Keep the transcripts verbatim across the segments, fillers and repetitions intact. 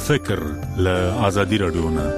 فکر له آزادي رادیو نه.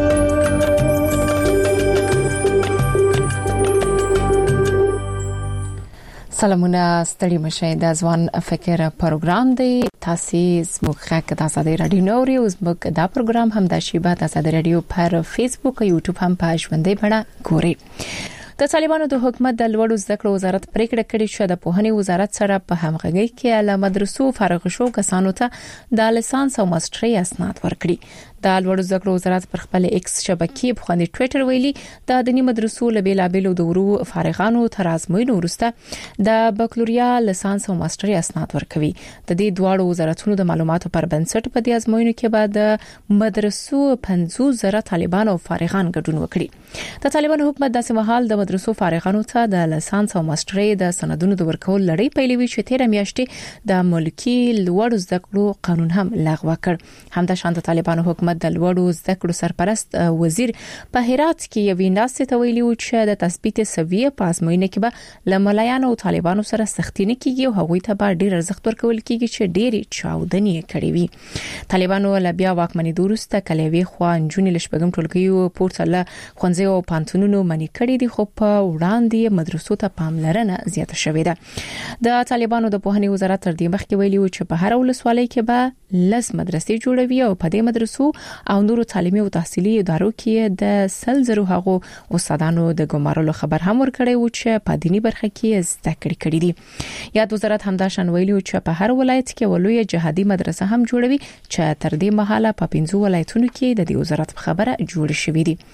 سلامونه ستړي مشه د ځوان فکر پروګرام دی. تاسو زموږ غږ د آزادي رادیو نوري او زموږ دا پروګرام هم د شیبه د آزادي رادیو پر فیسبوک او یوټیوب هم په ژوندۍ بڼه ګوري. د طالبانو د حکومت د لوړو زده کړو وزارت پریکړه کړې چې د پوهنې وزارت سره په همغږي کې له مدرسو فارغ شو کسانو ته د لیسانس او ماسترۍ اسناد ورکړي. د لوړو زده کړو وزارت پر خپل ایکس شبکې په خپل ټوئیټر ویلي د دني مدرسو له بیلابېلو دورو فارغانو تر ازموینو وروسته د بکالوریا لیسانس او ماسترۍ اسناد ورکوي. د دې دواړو وزارتونو د معلوماتو پر بنسټ په دې ازموینو کې بعد د مدرسو پنځوس زره طالبان او فارغان ګډون وکړي. د طالبانو حکومت د سیمهال د مدرسو فارغانو ته د لیسانس او ماسترۍ د سندونو د ورکول لړۍ پیلوي چې تیر میاشتې د ملکی لوړو زده کړو قانون هم لغوه کړ. همدا شان د طالبانو حکومت د لوړو زده کړو سرپرست وزیر په هرات کې یو ویناست ته ویلي و چې د تثبیت سویه په ازموینه کې به لملایانو او طالبانو سره سختي نه کیږي او هغوی ته به ډیر ارزښت ورکول کیږي چې ډېری چاودنې کړې وي. طالبانو له بیا واکمنۍ وروسته کلیوي خو انجونې لشبګم ټولګیو پورته له خونځي او پانتونونو منی کړې دي خو په وړاندې مدرسو ته پاملرنه زیاته شوې ده. د طالبانو د پوهنې وزارت تر دې مخکې ویلي و چې په هر ولسوالۍ کې به لس مدرسې جوړوي او په دې مدرسو او نورو تعلیمي او تحصیلي ادارو کې د سلزرو هغو استادانو د ګمارلو خبر هم ورکړی و چې په دینی برخه کې زده کړې کړې دي. یاد وزارت همدا شان ویلي و چې په هر ولایت کې ولوي جهادي مدرسه هم جوړوي چې تر دې مهاله په پنځو ولایتونو کې د دې وزارت خبره جوړ شوې دي.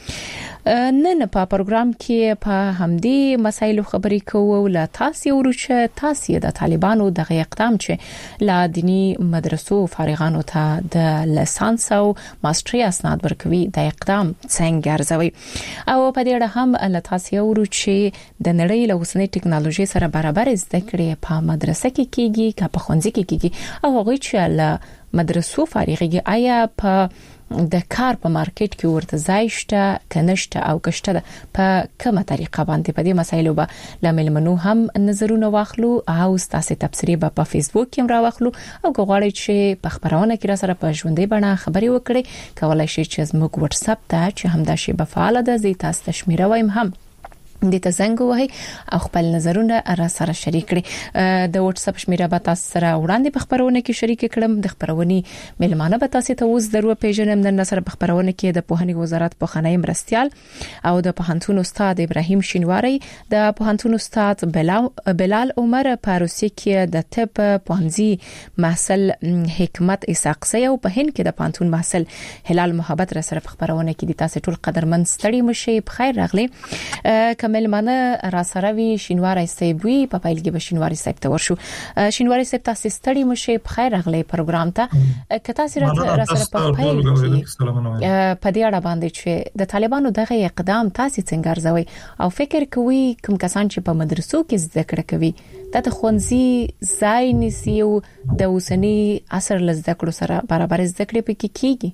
نن په پروګرام کې په همدې مسایلو خبرې کوو له تاسو ورچ تاسو د طالبانو د اقدام چې لا دینی مدرسو فارغانو ته د لیسانس او ماسترۍ اسناد ورکوي د اقدام څنګه ارزوي او په دې اړه هم له تاسو ورچ د نړۍ له اوسنۍ ټکنالوژي سره برابر زده کړې په مدرسه کې کیږي که په ښوونځي کې کیږي او هغه چې له مدرسو فارغي آیا په د کار په مارکیټ کې ورته ځای شته کنيشته او کشته ده په کومه طریقه باندې په دې مسایلو به لاملمنو هم نظرونه واخلو او تاسو تبصری به په فیسبوک کې را واخلو او غواړئ چې په خبرونه کې را سره په ژوندۍ بڼه خبري وکړئ کولای شئ چې زموږ واتس اپ ته چې همدا شی به فعال ده زی تاسو تشمیره وایم هم د تزنګ وهي او خپل نظرونه را سره شریک کړئ. د واتس اپ شمیره به تاسو سره وړاندې په خبرونه کې شریک کړم. د خبرونی ملمانه به تاسو ته اوس درو پیژنم نن سره په خبرونه کې د پوهنې وزارت په خنای مرستيال او د پوهنتون استاد ابراهیم شینواری د پوهنتون استاد بلال عمر په روسي کې د طب پوهنځي محصل حکمت اساقسی او په هند کې د پوهنتون محصل هلال محبت را سره په خبرونه کې د تاسو ټول قدرمن ستړي مشي په خیر راغلي. کمل منه را سره وی شینواری سیبوی په پایل کې به شینواری سیب ته ورشو. شینواری سیب تاسو ستړي مشه په خیر راغلی پروګرام ته که تاسو را سره په پایل کې په دې اړه باندې چې د طالبانو دغه اقدام تاسو څنګه ارزوي او فکر کوي کوم کسان چې په مدرسو کې زده کړه کوي د خونځي ځای نسی او د اوسنی عصر لزده کړو سره برابر زده کړې پکې کیږي.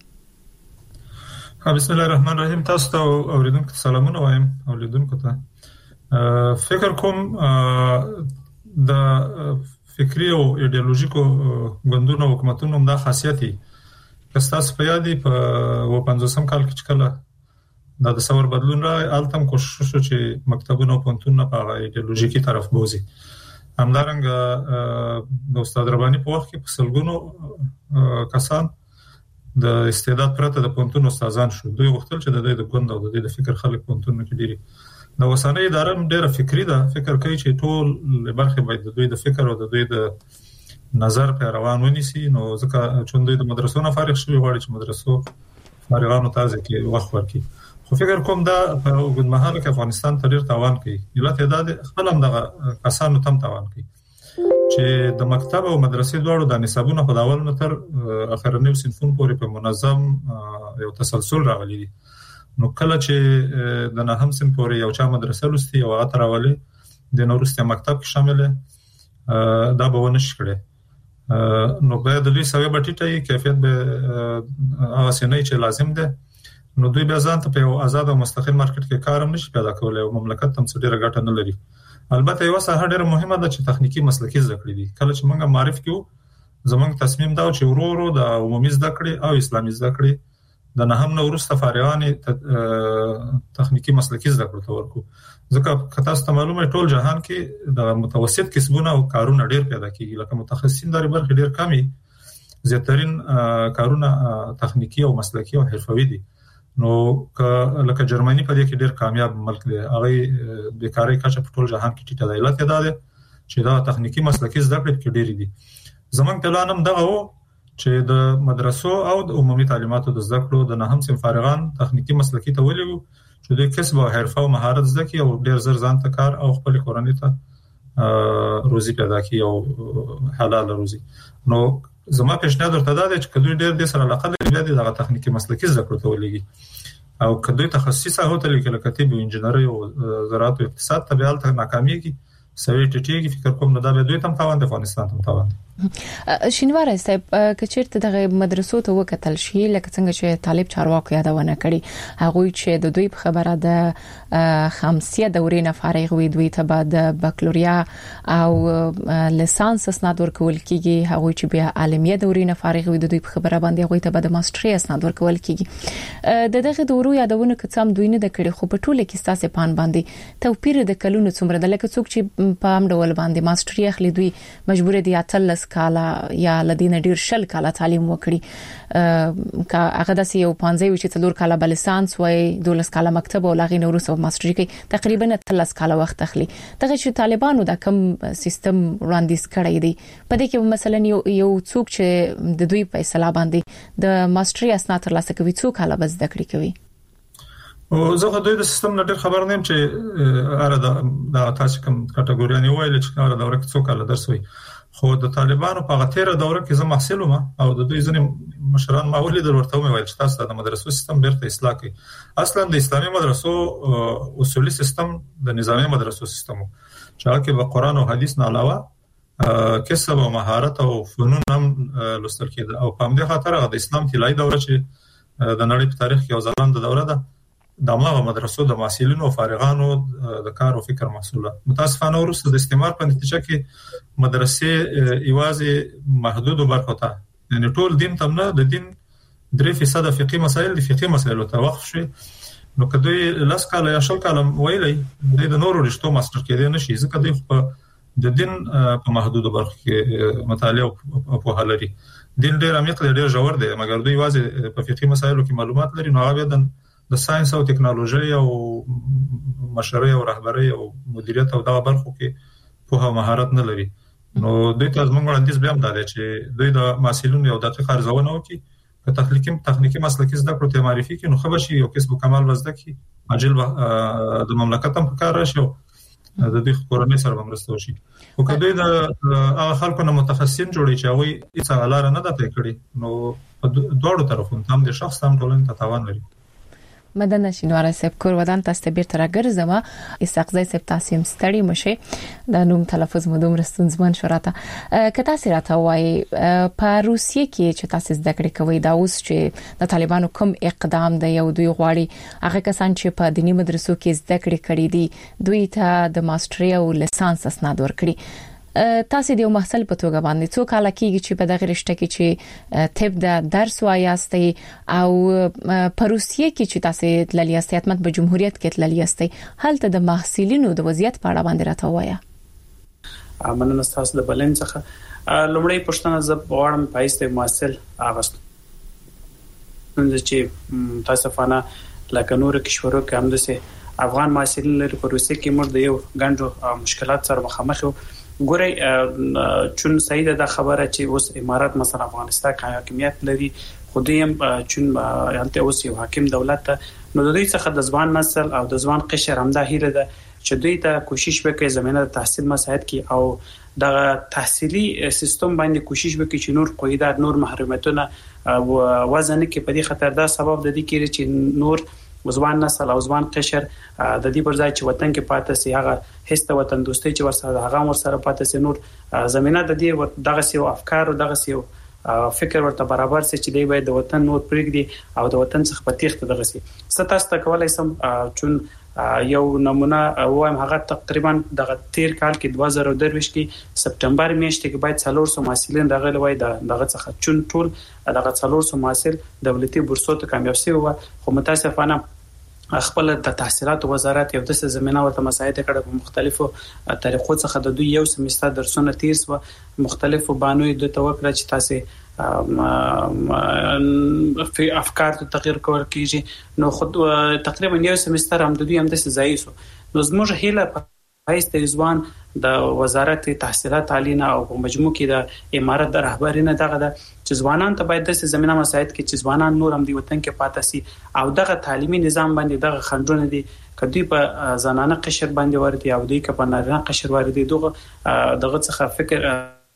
بسم الله الرحمن الرحیم. تاسو ته اوریدونکو سلامونه وایم اوریدونکو ته فکر کوم د فکری او ایدئولوژیکو غوندونو حکومتونو د خاصیتي کستاس په یادي په و پنځوسم کال کې چکله د تصور بدلون را التم کوشش وشو چې مکتبونو پونتونه په ایدئولوژیکي طرف بوزي. همدارنګه د استاد رباني په وخت کې په سلګونو کسان د استعداد پرته د پونتون استادان شو. دوی غوښتل چې د دوی د ګوند او د دوی د فکر خلک پونتون کې ډیری د وسانه اداره ډیره فکری ده. فکر کوي چې ټول برخه باید د دوی د فکر او د دوی د نظر په روان ونیسي. نو ځکه چې دوی د مدرسو نه فارغ شوي غواړي چې مدرسو فارغانو تازه کې وخت ورکړي. خو فکر کوم دا په وګړي مهاله کې افغانستان ته ډیر تاوان کوي. یو تعداد خپل هم دغه کسانو تم تاوان کوي چې د مکتب او مدرسې دواړو د نصابونو په داول نه تر اخرنیو صنفونو پورې په منظم یو تسلسل راغلی دي. نو کله چې د نه هم صنف پورې یو چا مدرسه لوستي او هغه تراولي د نورسته مکتب کې شامل دا به ونه شکړي. نو به د دوی سوي بټیټي کیفیت به هغه سنې چې لازم ده. نو دوی به ځان ته په آزاد او مستقل مارکیټ کې کارم نشي پیدا کولای او مملکت هم څه ډیره ګټه نه لري. البته یو څه ډیره مهمه ده چې تخنیکی مسلکي زده کړې دي. کله چې موږ معرفي کیو زمونږ تصمیم دا چې ورو ورو د عمومي زده کړې او اسلامي زده کړې د نه هم نو ورسته فارغان تخنیکی مسلکی زده کړو ته ورکو ځکه کته ست معلومه ټول جهان کې د متوسط کسبونه او کارونه ډیر پیدا کیږي لکه متخصصین د برخې ډیر کمی زیاترین کارونه تخنیکی او مسلکی او حرفوي دي نو لکه جرمني په دې کې ډیر کامیاب ملک دی هغه بیکاری کچه په ټول جهان کې ټیټه دی لکه دا ده چې دا تخنیکی مسلکی زده کړې کې ډیر دي زمونږ پلان هم دغه وو چې د مدرسو او د عمومي تعلیماتو د زده کړو د نه هم سم فارغان تخنیکی مسلکی ته ولېږو چې د کسب او حرفه او مهارت زده کړي او ډیر زر ځان ته کار او خپل کورنۍ ته روزي پیدا کړي او حلال روزي نو زما پیشنهاد ورته دا دی چې کله ډیر د سره علاقه لري د دغه تخنیکی مسلکی زده کړو ته ولېږي او کله تخصصي هوته لیکل کتب انجنیری او زراعت او اقتصاد تبعال ته ناکامیږي سوي ټیټیږي فکر کوم نو دا به دوی تم تاوان د افغانستان تم تاوان شینوار صاحب کچیرته د مدرسو ته وکتل شي لکه څنګه چې طالب چارواکو یادونه کړي هغه چې د دوی په خبره د خمسیه دورې نه فارغ وي دوی ته بعد بکالوریا او لیسانس اسناد ورکول کیږي هغه چې بیا عالمیه دورې نه فارغ وي د دوی په خبره باندې هغه ته بعد ماستری اسناد ورکول کیږي د دغه دورو یادونه کڅم دوی نه د کړي خو په ټوله کې ستاسو پان باندې توپیر د کلونو څومره د لکه څوک چې په ام ډول باندې ماستری اخلي دوی مجبور دي اتل کالا یا لدین ډیر شل کالا تعلیم وکړي کا هغه د یو پنځه وی چې څلور کالا بلسانس وای دولس کالا مکتب او لاغې نورس او ماستری کې تقریبا تلس کالا وخت اخلي دغه چې طالبانو د کم سیستم وړاندیز کړی دی په دې کې مثلا یو یو څوک چې د دوی په اصطلاح باندې د ماستری اسناد ترلاسه کوي څوک کالا بس د کړی کوي او زه خو د سیستم نه ډیر خبر نه يم چې اره د تاسو کوم کټګوري نه وایي چې اره دا ورکه څوک کالا درسوي خو د طالبانو په غتیره دوره کې زه محصل وم او د دوی ځنې مشران ما ولې د ورته ویل چې تاسو د مدرسو سیستم بیرته اصلاح کړئ اصلا د اسلامي مدرسو اصولي سیستم د نظامی مدرسو سیستم چې هغه په قران او حدیث نه علاوه کسب او مهارت او فنون هم لوستل کېده او په همدې خاطر د اسلام طلایی دوره چې د نړۍ په تاریخ کې او ځلانده دوره ده د امغه مدرسو د محصلینو او فارغانو د کار او فکر محصوله متاسفانه ورسره د استعمار په نتیجه کې مدرسې ایوازي محدود برخه ته یعنی ټول دین تم نه د دین درې فیصد فقهي مسائل د فقهي مسایلو ته وقف شي نو کدی لاس کاله یا شل کاله ویلې د نورو رښتو ماستر کېدل نشي ځکه د د دین په محدود برخه کې مطالعه په حالري دین ډېر عمیق دی ډېر ژور دی مګر دوی ایوازي په فقهي مسایلو کې معلومات لري نو هغه د د ساينس او ټکنالوژي او مشرۍ او رهبرۍ او مدیریت او دغه برخو کې په مهارت نه لري نو دوی ته زموږ وړاندیز بیا هم دا دی چې دوی د محصلینو یو دقیق ارزونه وکړي په تخنیکی تخنیکی مسلکی زده کړو ته معرفي کړي نو خبر شي یو کسب کمال وزده کړي عاجل د مملکت هم په کار راشي د دې کورنۍ سره مرسته وشي او کله د هغه خلکو نه متخصصین جوړي چې هغه هیڅ غلار نه ده کړی نو په دوړو طرفونو هم د شخص هم ټولنې ته تاوان لري مدنه شینوار صاحب کور ودان تاسو به تر راګرځم استقزای صاحب تاسو مستړی مشه د نوم تلفظ مدوم رستونزمن شوراته کته سراته وای په روسیې کې چې تاسو زده کړې کوي دا اوس چې د طالبانو کوم اقدام دی یو دوی غواړي هغه کسان چې په دینی مدرسو کې زده کړې کړې دي دوی ته د ماستری او لیسانس اسناد ورکړي تاسو د یو محصل په توګه باندې څو کال کېږي چې په دغه رشته کې چې طب د درس وایاستي او په روسیې کې چې تاسو تللی یاستئ حتمت په جمهوریت کې تللی یاستئ هلته د محصلینو د وضعیت په اړه باندې راته وایا مننه تاسو د بلنځ څخه لومړی پښتنه ز غواړم پایسته محصل اغست چې تاسو فانا لکه نور کشورو کې هم د افغان محصلین لري په روسیې کې موږ د یو غنډو مشکلات سره مخامخ یو ګوري چون سعید دا خبره چې اوس امارات مثلا افغانستان کې حاکمیت لري خودیم چون هلته اوس یو حاکم دولت نو د دوی څخه د ځوان نسل او د ځوان قشر همدا هیله ده چې دوی ته کوشش وکړي زمينه د تحصیل مساعد کی او د تحصیلي سیستم باندې کوشش وکړي چې نور قیودات نور محرومیتونه وزن کې په دې خطر دا سبب د دې کې چې نور ځوان نسل او ځوان قشر د دې پر ځای چې وطن کې پاتې سي هغه هیڅ وطن دوستي چې ورسره هغه ورسره پاتې سي نور زمينه د دې دغه سیو افکار او دغه سیو فکر ورته برابر سي چې دی باید د وطن نور پرېږدي او د وطن څخه په تیښته دغه سي ستاسو ته کولای سم چون یو نمونه وایم هغه تقریبا د تیر کال کې دوه زره درویشت کې سپتمبر میاشتې کې باید څلور سوه محصلین راغلي وای دغه څخه چون ټول دغه څلور سوه محصل دولتي بورسو ته کامیاب شوی و خو متاسفانه خپل د تحصیلات وزارت یو د زمينه ورته مساعده کړه په مختلفو طریقو څخه د دوی یو سمستر درسونه تیر سو مختلفو بانوي د توکل چې تاسو په افکار ته تغییر کول کیږي نو خود تقریبا یو سمستر هم د دوی هم د ځای سو نو زموږ هیله په هیڅ ځوان د وزارت تحصیلات عالیه او په مجموع کې د امارت د رهبرینه دغه د چې ځوانان ته باید د زمينه مساعد کې چې ځوانان نور هم دی وطن کې پاتې سي او دغه تعلیمي نظام باندې دغه خنډونه دي کدی په زنانه قشر باندې ورته او دی که په نارینه قشر ورته دغه دغه څخه فکر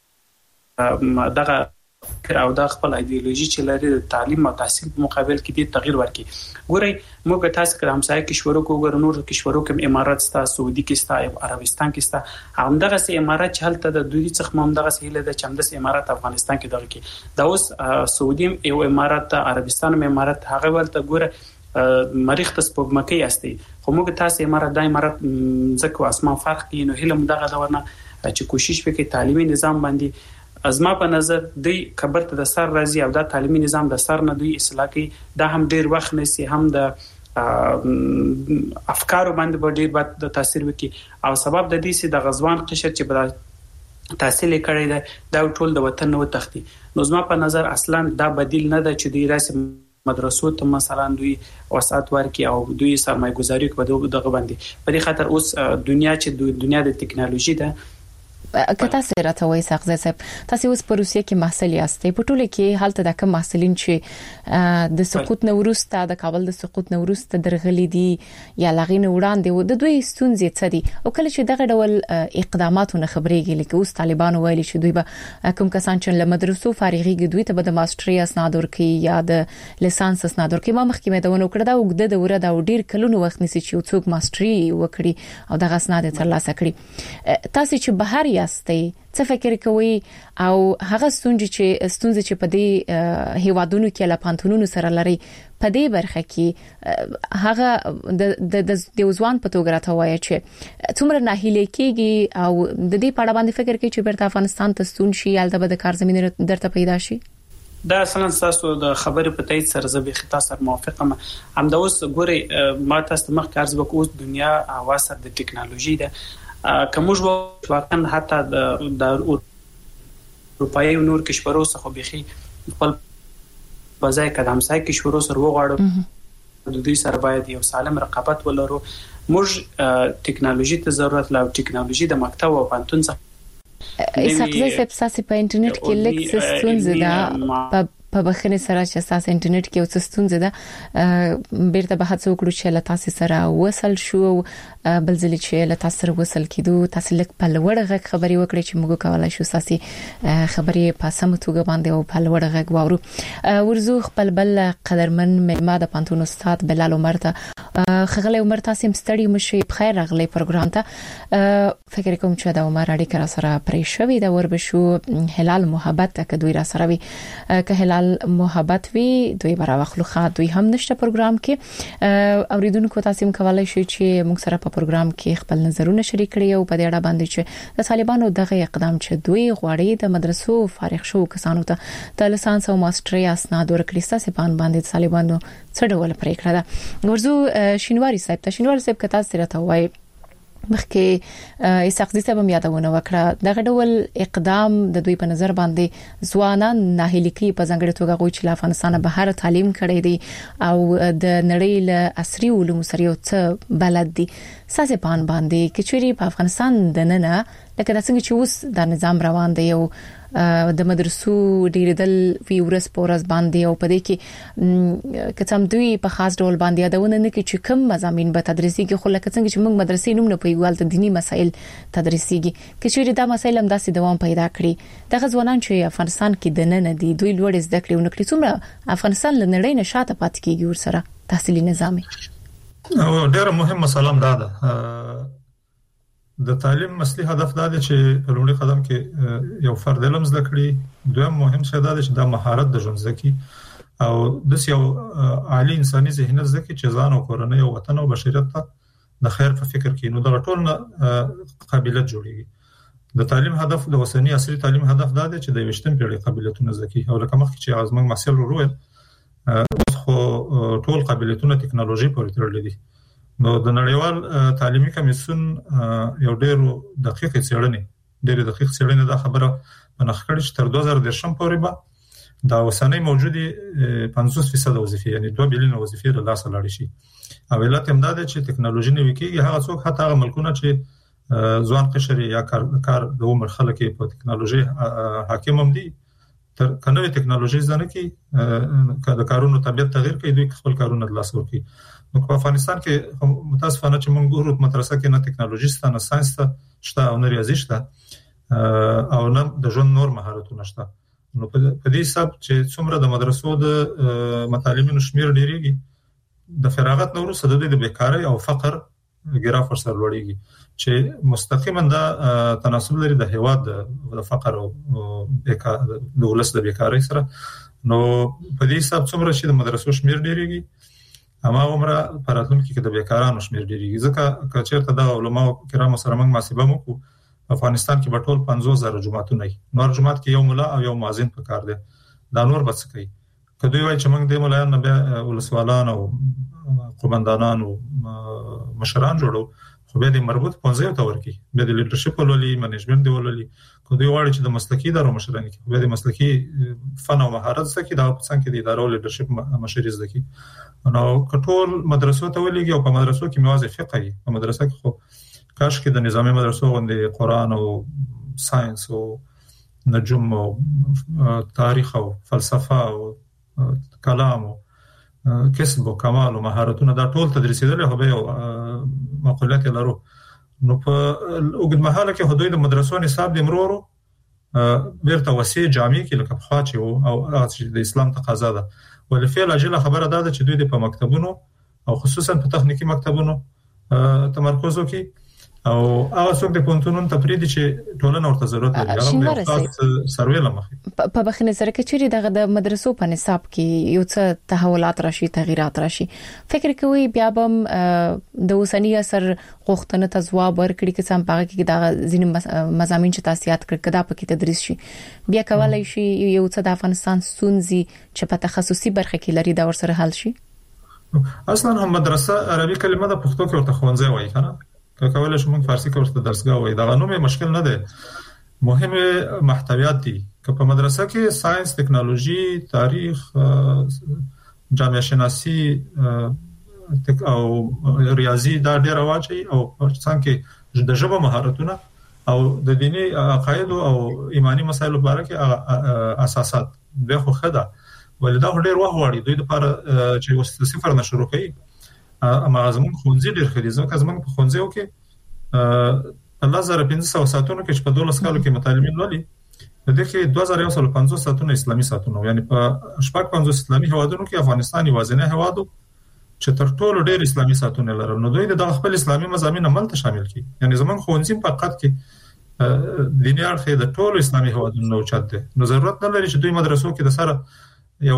دغه او د خپل ایدئولوژي چې لري د تعلیم او تحصیل په مقابل کې د تغییر ورکړي ګورئ موږ تاسو کړه همسایه کشورو کو ګور نور کشورو کې امارات ستا سعودي کې ستا عربستان کې ستا همدغه سي امارات چې هلته د دوی څخه همدغه سي له د چمدس امارات افغانستان کې دغه کې دا اوس سعودي او امارات عربستان او امارات هغه ولته ګوره مریخ ته سپوږمکۍ استي خو موږ تاسو امارات د امارات ځکه اسمان فرق کې نو هله مدغه دا ورنه چې کوشش وکړي تعلیمي نظام باندې ازما په نظر دوی خبر ته د سر راځي او دا تعلیمي نظام د سر نه دوی اصلاح کوي دا هم ډیر وخت نسی هم د افکارو باندې ډیر بد د تاثیر وکي او سبب د دې سي د غزوان قشر چې په تحصیل کړی دی دا ټول د وطن نو تختی نو زما په نظر اصلا دا بدیل نه ده چې دوی راسي مدرسو ته مثلا دوی وسات ورکي او دوی سرمایه گذاري کوي دغه باندې په دې خاطر اوس دنیا چې دنیا د ټکنالوژي ده کته سره ته وای سغزه صاحب تاسو اوس په روسیه کې محصل یاستئ په ټوله کې حالت د کوم محصلین چې د سقوط نوروسته د کابل د سقوط نوروسته درغلي دي یا لغین وړاندې د دوی ستونزې څه دي او کله چې دغه ډول اقداماتونه خبرېږي لکه اوس طالبان ویلي چې دوی به کوم کسان چې له مدرسو فارغيږي دوی ته به د ماستري اسناد ورکړي یا د لیسانس اسناد ورکړي ما مخکې مې دا ونه کړه دا وګړه د وره دا ډیر کلونو وخت نسی چې څوک ماستري وکړي او دغه اسناد ترلاسه کړي تاسو چې بهر یاستئ څه فکر کوي او هغه ستونزې چې ستونزې چې په دې هیوادونو کې لا پانتونونو سره لري په دې برخه کې هغه د د د ځوان په توګه راته وایي چې څومره ناهیلې کېږي او د دې په اړه باندې فکر کوي چې بیرته افغانستان ته ستون شي یا د کار زمينه درته پیدا شي دا اصلا تاسو د خبرې په تایید سره زه به تاسو موافقم هم دا اوس ګوري ما تاسو مخ کارز وکوس دنیا واسه د ټکنالوژي ده کومج واقعا حتی د اروپאי نور کشورو څخه بيخي خپل بځای قدم سای کشورو سره وغواړو د دې سره باید یو سالم رقابت ولرو موږ ټکنالوژي ته ضرورت لرو ټکنالوژي د مکتب او پانتون څخه ایساقزه سپساسي په انټرنیټ کې لیکس ستونزه ده په بخنه سره چې تاسو انټرنیټ کې اوس ستونزه ده بیرته به هڅه وکړو چې له تاسو سره وصل شو بل ځل چې له تاسو سره وصل کیدو تاسو لک په لوړ غږ خبري وکړي چې موږ کولای شو ساسي خبري په سم توګه باندې او په لوړ غږ واورو ورزو خپل بل قدرمن ملما د پانتون استاد بلال عمر ته خغله عمر تاسو مستړی مشي بخیر راغلی پروګرام ته فکر کوم چې دا عمر اړیکه را سره پرې شوې دا ور بشو هلال محبت ک دوی را سره وي ک هلال محبت وی دوی برا وخلوخه دوی هم نشته پروګرام کې اوریدونکو تاسو هم کولای شئ چې موږ سره په پروګرام کې خپل نظرونه شریک کړئ او په دې اړه باندې چې د طالبانو دغه اقدام چې دوی غواړي د مدرسو فارغ شو کسانو ته د لیسانس او ماستري اسناد ورکړي ستاسو په باندې طالبانو څه ډول پریکړه ده ورزو شینواری صاحب ته شینواری صاحب کته سره ته وای مخکې ایساقزي صاحب هم یادونه وکړه دغه ډول اقدام د دوی په نظر باندې ځوانان ناهیلي په ځنګړې توګه غوښتي چې افغانستان بهر تعلیم کړي دي او د نړۍ له عصري علومو سره یو څه بلد دي ساسه پان باندې کچوري په افغانستان د نه نه لکه د څنګه چې اوس د نظام روان دی او د مدرسو ډیردل ویورس پورز باندې او پدې کې کڅم دوی په خاص ډول باندې یادونه نه کې چې کوم مضامین به تدریسي کې خو لکه څنګه چې موږ مدرسې نوم نه پیګوال ته دینی مسایل تدریسيږي کچوري دا مسایل هم داسې دوام پیدا کړی د غزوانان چې افغانستان کې د نه نه دي دوی لوړ زده کړې ونکړي څومره افغانستان لنړۍ نشاته پات کیږي ور سره تحصیلي نظامي او ډیره مهمه سلام ده د تعلیم اصلي هدف دا دی چې په لومړي قدم کې یو فرد علم زده کړي دویم مهم څه دا دی چې د مهارت د ژوند زکی او د یو عالی انساني ذهنیت زکی چې ځان او کورنۍ او وطن او بشریت ته د خیر په فکر کې، نو د ټول قابلیت جوړیږي. د تعلیم هدف د اوسنی عصري تعلیم هدف دا دی چې د ویشتم پیړۍ قابلیتونه زکی او لکه مخکې چې ازمن محصل ورویل اوس خو ټول قابلیتونه ټکنالوژي پورې تړلې دي. نو د نړیوال تعلیمي کمیسیون یو ډېر دقیق څېړنې ډېر دقیق څېړنې دا خبره منخ کړې چې تر دوه زره دېرشم پورې به دا اوسنۍ موجودي پنځوس فیصد وظیفې یعنی دوه بلین وظیفې له لاسه لاړې شي. او علت هم دا دی چې ټکنالوژي نوي کېږي. هغه څوک حتی هغه ملکونه چې ځوان قشر یا کار کار د عمر خلک په ټکنالوژي حاکم هم دي تر کنوي ټکنالوژي ځنه کې د کارونو طبيعت تغیر کوي، دوی خپل کارونه د لاس ورکړي. نو په افغانستان کې متاسفانه چې موږ ګورو مدرسه کې نه ټکنالوژي ستاسو نه ساينس ته شته او نه ریاضي شته او نه د ژوند نور مهارتونه شته. نو په دې حساب چې څومره د مدرسو د متعلمینو شمیر ډیریږي د فراغت نورو سره د بیکاری او فقر ګراف سره لوړیږي چې مستقیما د تناسب لري د هیواد د فقر او بیکار د ولس د بیکاری سره. نو په دې حساب څومره چې د مدرسو شمیر ډیریږي اما عمره پراتونکو کې د بیکارانو شمیر ډیریږي. ځکه کچېرته د علماء کرام سره موږ محاسبه وکړو افغانستان کې بټول پنځوس زره جماعتونه دي. نور جماعت کې یو مولا او یو مؤذن پکار دي. دا نور بس کوي کدوې وای چې موږ د مولایانو نه به ولسوالان او قومندانان او مشران جوړو خو به د مربوط پنځه ته ورکی به د لیډرشپ ولولي منیجمنت دی ولولي کدوې وای چې د مسلکی دارو مشران کې به د مسلکی فن او مهارت څخه دا په څنګه کې د ادارو لیډرشپ مشري زدي. نو کټول مدرسو ته ولېږي او په مدرسو کې موازی فقه وي. په مدرسه کې خو کاش کې د نظامی مدرسو غوندې قرآن او ساينس او نجوم او تاریخ او فلسفه او کلام او کسب او کمال او مهارتونه دا ټول تدریسېدل هو به مقولات لرو. نو په وګد مهاله کې حدود مدرسو نصاب د مرورو بیرته وسیع جامع کې لکه خوا چې او د اسلام تقاضا ده. ولفعل اجل خبره ده چې دوی د په مکتبونو او خصوصا په تخنیکی مکتبونو تمرکز وکړي او هغه څوک د پونتونو تفرید چې ټولنه ورته ضرورت لري هغه خاص سروې لمخې په بخنه سره کې چې دغه د مدرسو په نصاب کې یو څه تحولات راشي تغیرات راشي فکر کوي بیا به د اوسنی اثر غوښتنه ته ځواب ورکړي چې سم پاګه کې د ځینې مضامین چې تاسیات کړ کدا پکې تدریس شي بیا کولای شي یو څه د افغانستان سونزي چې په تخصصي برخه کې لري دا ورسره حل شي. اصلا هم مدرسه عربي کلمه د پښتو کې ورته خوانځي وایي کنه که کولای شو موږ فارسی کې ورته درسګاه وایي دا غنومه مشکل نه ده. مهمه محتویات دي که په مدرسه کې ساينس ټکنالوژي تاریخ جامعه شناسی او ریاضي دا ډیر واچي او څنګه د ژبه مهارتونه او د دیني عقاید او ایمانی مسایلو په اړه کې اساسات به خو خدا ولدا ډیر وخت وړي دوی د لپاره چې وسته صفر نه شروع کوي اما زمون خونځي ډیر خري ځکه زمون په خونځو کې الله زره پنځه سوه ساعتونو کې په دولس کالو کې متعلمین ولي د دې کې دوه زره یو سل پنځوس ساعتونه اسلامي ساعتونه یعنی په شپږ پنځوس اسلامي هوادونو کې افغانستان یوازینی هوادو چې تر ټولو ډیر اسلامي ساعتونه لري. نو دوی د خپل اسلامي مضامین عمل ته شامل کړي یعنی زمون خونځي په حقیقت کې دیني اړخ د ټولو اسلامي هوادونو چاته نو ضرورت نه لري چې دوی مدرسو کې د سره یو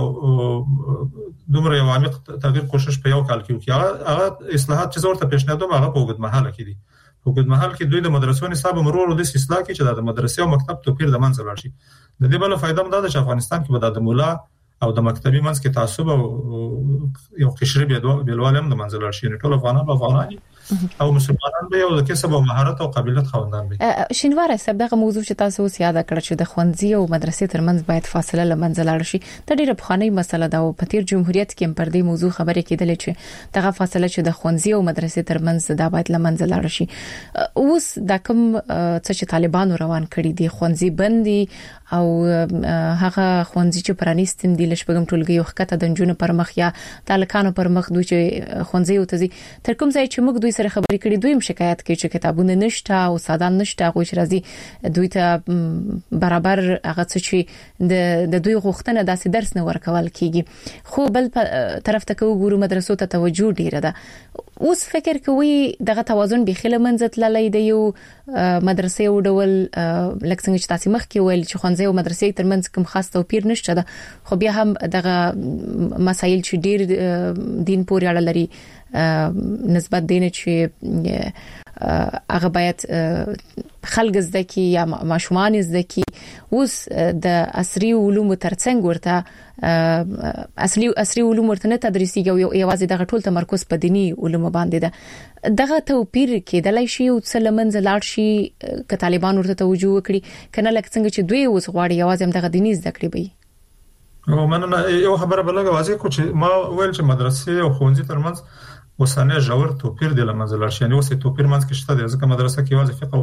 دومره یو عمیق تغییر کوشش په یو کال کې وکړي. هغه اصلاحات چې زورته پیشنهاد هغه په وګد محل کې دي. په وګد محل کې دوی د مدرسو نصاب مرور د اصلاح کې چې د مدرسې او مکتب توپیر د منځ لاړ شي. د دې بل فائدہ هم دا چې افغانستان کې به د مولا او د مکتبي منځ کې تعصب او یو قشري بیلوالم د منځ لاړ شي. ټول افغانان افغانان او مسلمانان به یو د کسب او مهارت او قابلیت خوندان وي. شینوار صاحب دغه موضوع چې تاسو اوس یاد کړئ چې د خوندزي او مدرسې ترمنځ باید فاصله لمنځه لاړ شي د ډیره بخاني مسله دا او په تیر جمهوریت کې پر دې موضوع خبرې کېدلې چې دغه فاصله چې د خوندزي او مدرسې ترمنځ دا باید لمنځه لاړ شي. اوس د کوم چې طالبانو روان کړي دي خوندزي بندي او هغه خوندزي چې پرانیستم دي لشپګم ټولګي یو خکته د جنونو پر مخ یا تالکانو پر مخ دوی چې خوندزي او تزي تر کوم ځای چې موږ دوی سره خبرې کړې دوی شکایت کوي چې کتابونه نشته او ساده نشته غوښ راځي دوی ته برابر هغه چې د د دوی غوښتنه داسې درس نه ورکول کیږي. خو بل طرف ته وګورو مدرسو ته توجه ډیره ده. اوس فکر کوي دغه توازن به خله منځت للی دی یو مدرسې او ډول لکه څنګه چې تاسو مخ کې ویل چې خوندزي او مدرسې ترمنځ کوم خاص توپیر نشته ده خو بیا هم دغه مسایل چې ډیر دین پورې اړه لري نسبت دینه چې هغه باید خلک زده کی یا ماشومان زده کی اوس د عصري علومو ترڅنګ ورته اصلي عصري علوم ورته نه تدریسي یو یوازې دغه ټول تمرکز په دینی علومو باندې ده دغه توپیر کېدلای شي او څلمنځ لاړ شي ک طالبان ورته توجه وکړي کنه لکه څنګه چې دوی اوس غواړي یوازې دغه دینی زده کړي وي او مننه یو خبره بلګه واضح کو چې ما ویل چې مدرسې او ښوونځي ترمنځ وسانه ژور توپیر دی لمنځل شي یعنی اوس توپیر منځ کې شته د ځکه مدرسه کې واضح فقه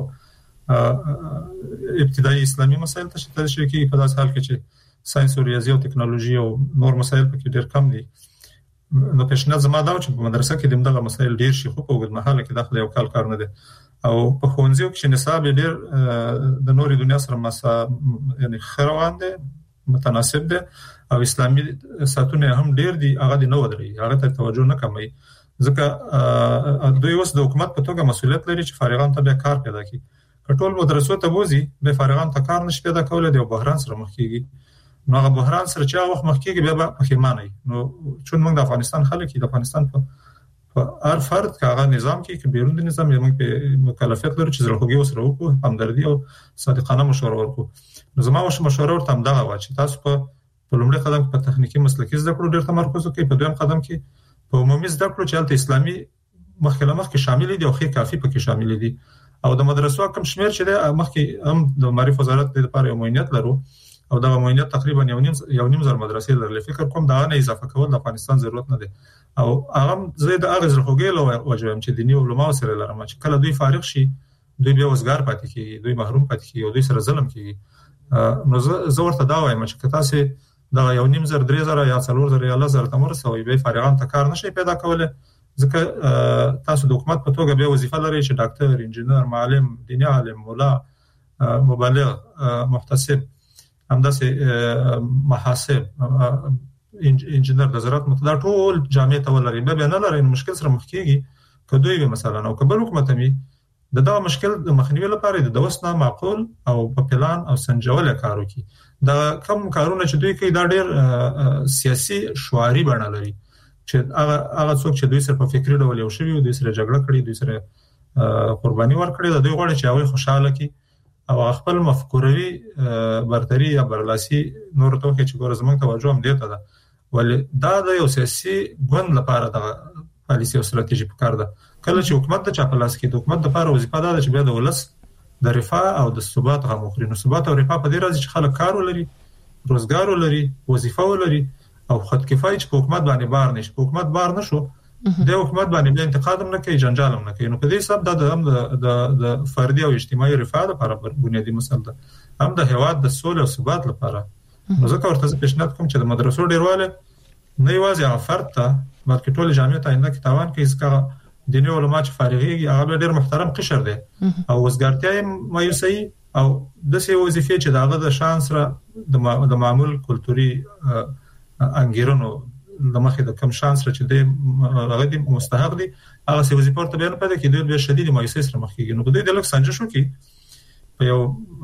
ابتدایي اسلامي مسایل ته شته شي کې په داسې حال کې چې ساينس او ریاضي او ټکنالوژي او نور مسایل پکې ډېر کم دي نو پښنه زما دا چې په مدرسه کې دغه مسایل ډېر شي خو په وګړه محله کې داخله یو کال کار نه دي او په ښوونځیو کې نصاب ډېر د نوري دنیا سره مسا یعنی خروان دي متناسب دي او اسلامي ساتونه هم ډېر دي هغه دي نو ودري هغه ته توجه نه کوي ځکه دوی اوس د حکومت په توګه مسؤلیت لري چې فارغان ته به کار پیدا کړي کټول مدرسو ته وځي به فارغان ته کار نشي پیدا کولای دی او بحران سره مخ کیږي نو هغه بحران سره چې وخت مخ کیږي بیا پښیمانه نو چون موږ د افغانستان خلک د افغانستان په هر فرد کاغه نظام کې کې بیرون د نظام موږ په مکلفیت لرو چې زړهوږي وسره وکړو همدردي او صادقانه مشوره ورکړو نو زما مشوره ورته هم دا و چې تاسو په لومړي قدم په تخنیکی مسلکي زده کړو ډېر تمرکز وکړئ په دویم قدم کې په عمومي زده کړو چې الته اسلامي مخکله مخکې شامل دي او خې کافي پکې شامل دي او د مدرسو کم شمیر چې د مخکې هم د معرفت وزارت لپاره موینیت لرو او دا موینیت تقریبا یو نیم یو نیم زر مدرسې لري فکر کوم دا نه اضافه کول د افغانستان ضرورت نه دي او هغه زید هغه زرخوګي له وجوم چې دینی علماء سره لرم چې کله دوی فارغ شي دوی بیا وزګار پاتې کیږي دوی محروم پاتې کیږي او دوی سره ظلم کیږي نو زه ورته دا وایم چې تاسو دا یو نیم زر درې زر یا څلور زر یا لزر تمرسوي به فارغان ته کار نشي پیدا کوله ځکه تاسو د حکومت په توګه به وظیفه لري چې ډاکټر انجینر معلم دیني عالم مولا مبلغ محتسب همداسې محاسب انجینر د زراعت متدا ټول جامعه ته ولري به نه لري مشکل سره مخ کیږي کدوې مثلا او کبل حکومت می د دا مشکل د مخنیوي لپاره د دوسنه معقول او په پلان او سنجول کارو کی دا کوم کارونه چې دوی کوي دا ډېر سیاسي شعاري بڼه لري چې هغه هغه څوک چې دوی سره په فکری ډول یو شوی دوی سره جګړه کړي دوی سره قرباني ورکړي دوی غواړي چې هغه خوشاله کی او خپل مفکوروي برتري یا برلاسي نور ته چې ګور زموږ توجه هم دیته ده ولې دا د یو سیاسي ګوند لپاره د پالیسي او ستراتیژي په کار ده کله چې حکومت ته چاپلاس کې د حکومت لپاره وظیفه ده چې بیا د ولس د رفاه او د ثبات غو مخري نو ثبات او رفاه په دې راځي چې خلک کار ولري روزګار ولري وظیفه ولري او خود کفایي چې په حکومت باندې بار نشي په حکومت بار نشو د حکومت باندې بیا انتقاد هم نه کوي جنجال هم نه کوي نو په دې سبب د د د فردي او اجتماعي رفاه لپاره بنیادی مسله ده هم د هواد د سولې او ثبات لپاره نو ځکه ورته پیشنهاد کوم چې د مدرسو ډیرواله نه یوازې هغه فرد ته بلکې ټول جامعه ته انده کې تاوان کوي ځکه دیني علماء چې فارغيږي هغه ډېر محترم قشر دي او وزګارتیا مایوسي او د سې وظیفې چې داغه د شان سره د معمول کلتوري انګیرونو د مخې د کم شان سره چې د هغه د مستحق دي هغه سې وظیفه ورته بیان پدې کې ډېر شدید مایوسي سره مخ کېږي نو په دې د لک سنجش شو کې په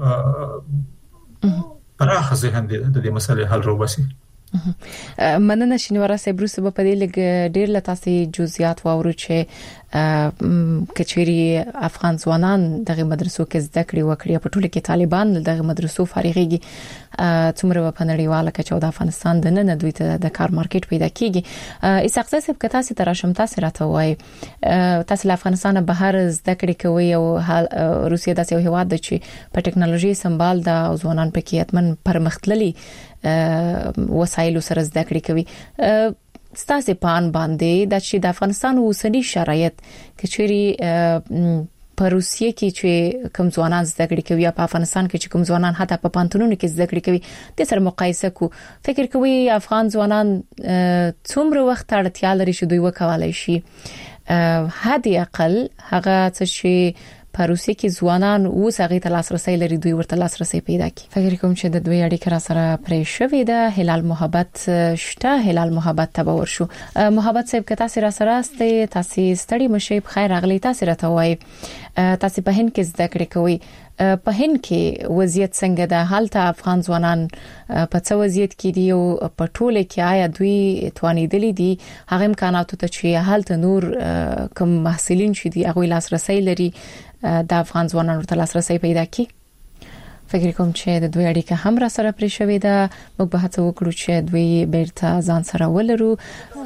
یو پراخه ذهن دي د دې مسلې حل روباسي مننه شینواره سبروس په دې لګ ډیر لتاسي جزئیات واورو چې کچيري افغان ځوانان دغه مدرسو کې زده کړې وکړي په ټوله کې طالبان دغه مدرسو فارغيږي څومره په نړیواله کې چې د افغانستان د نن دوی ته د کار مارکیټ پیدا کیږي اسقزه سب کتا سي ترشم تاسو راته وای تاسو له افغانستان بهر زده کړې کوي او روسیه د سیو هواد چې په ټکنالوژي سمبال د ځوانان په کې اتمن پرمختللي وسایل سره زده کړې کوي ستاسو پان باندې د چې د افغانستان اوسنی شرایط کچري په روسیه کې چې کوم ځوانان زده کړې کوي په افغانستان کې چې کوم ځوانان حتی په پانتونونو کې زده کړې کوي د سره مقایسه کو فکر کوي افغان ځوانان څومره وخت اړتیا لري چې دوی وکولای شي هدي اقل هغه چې په روسیه کې ځوانان اوس هغه ته لاسرسي لري دوی ورته لاسرسي پیدا کوي فکر کوم چې د دوی اړیکه را سره پرې شوې ده هلال محبت شته هلال محبت ته ورشو محبت صاحب که تاسو را سره استئ تاسو ستړي مشي په خیر اغلی تاسو راته وای تاسو په هند کې زده کړې کوي په هند کې وضعیت څنګه ده؟ حالته افغان ځوانان په څه وضعیت کې دي او په ټوله کې آیا دوی توانیدلي دي هغه امکاناتو ته چې حالته نور کوم محصلین چې دي هغه لاسرسي لري د افغان ځوانانو ته لاسرسي پیدا کړي؟ فکر کوم چې د دوی اړیکه هم را سره پرې شوې ده. موږ به هڅه وکړو چې دوی بیرته ځان سره ولرو.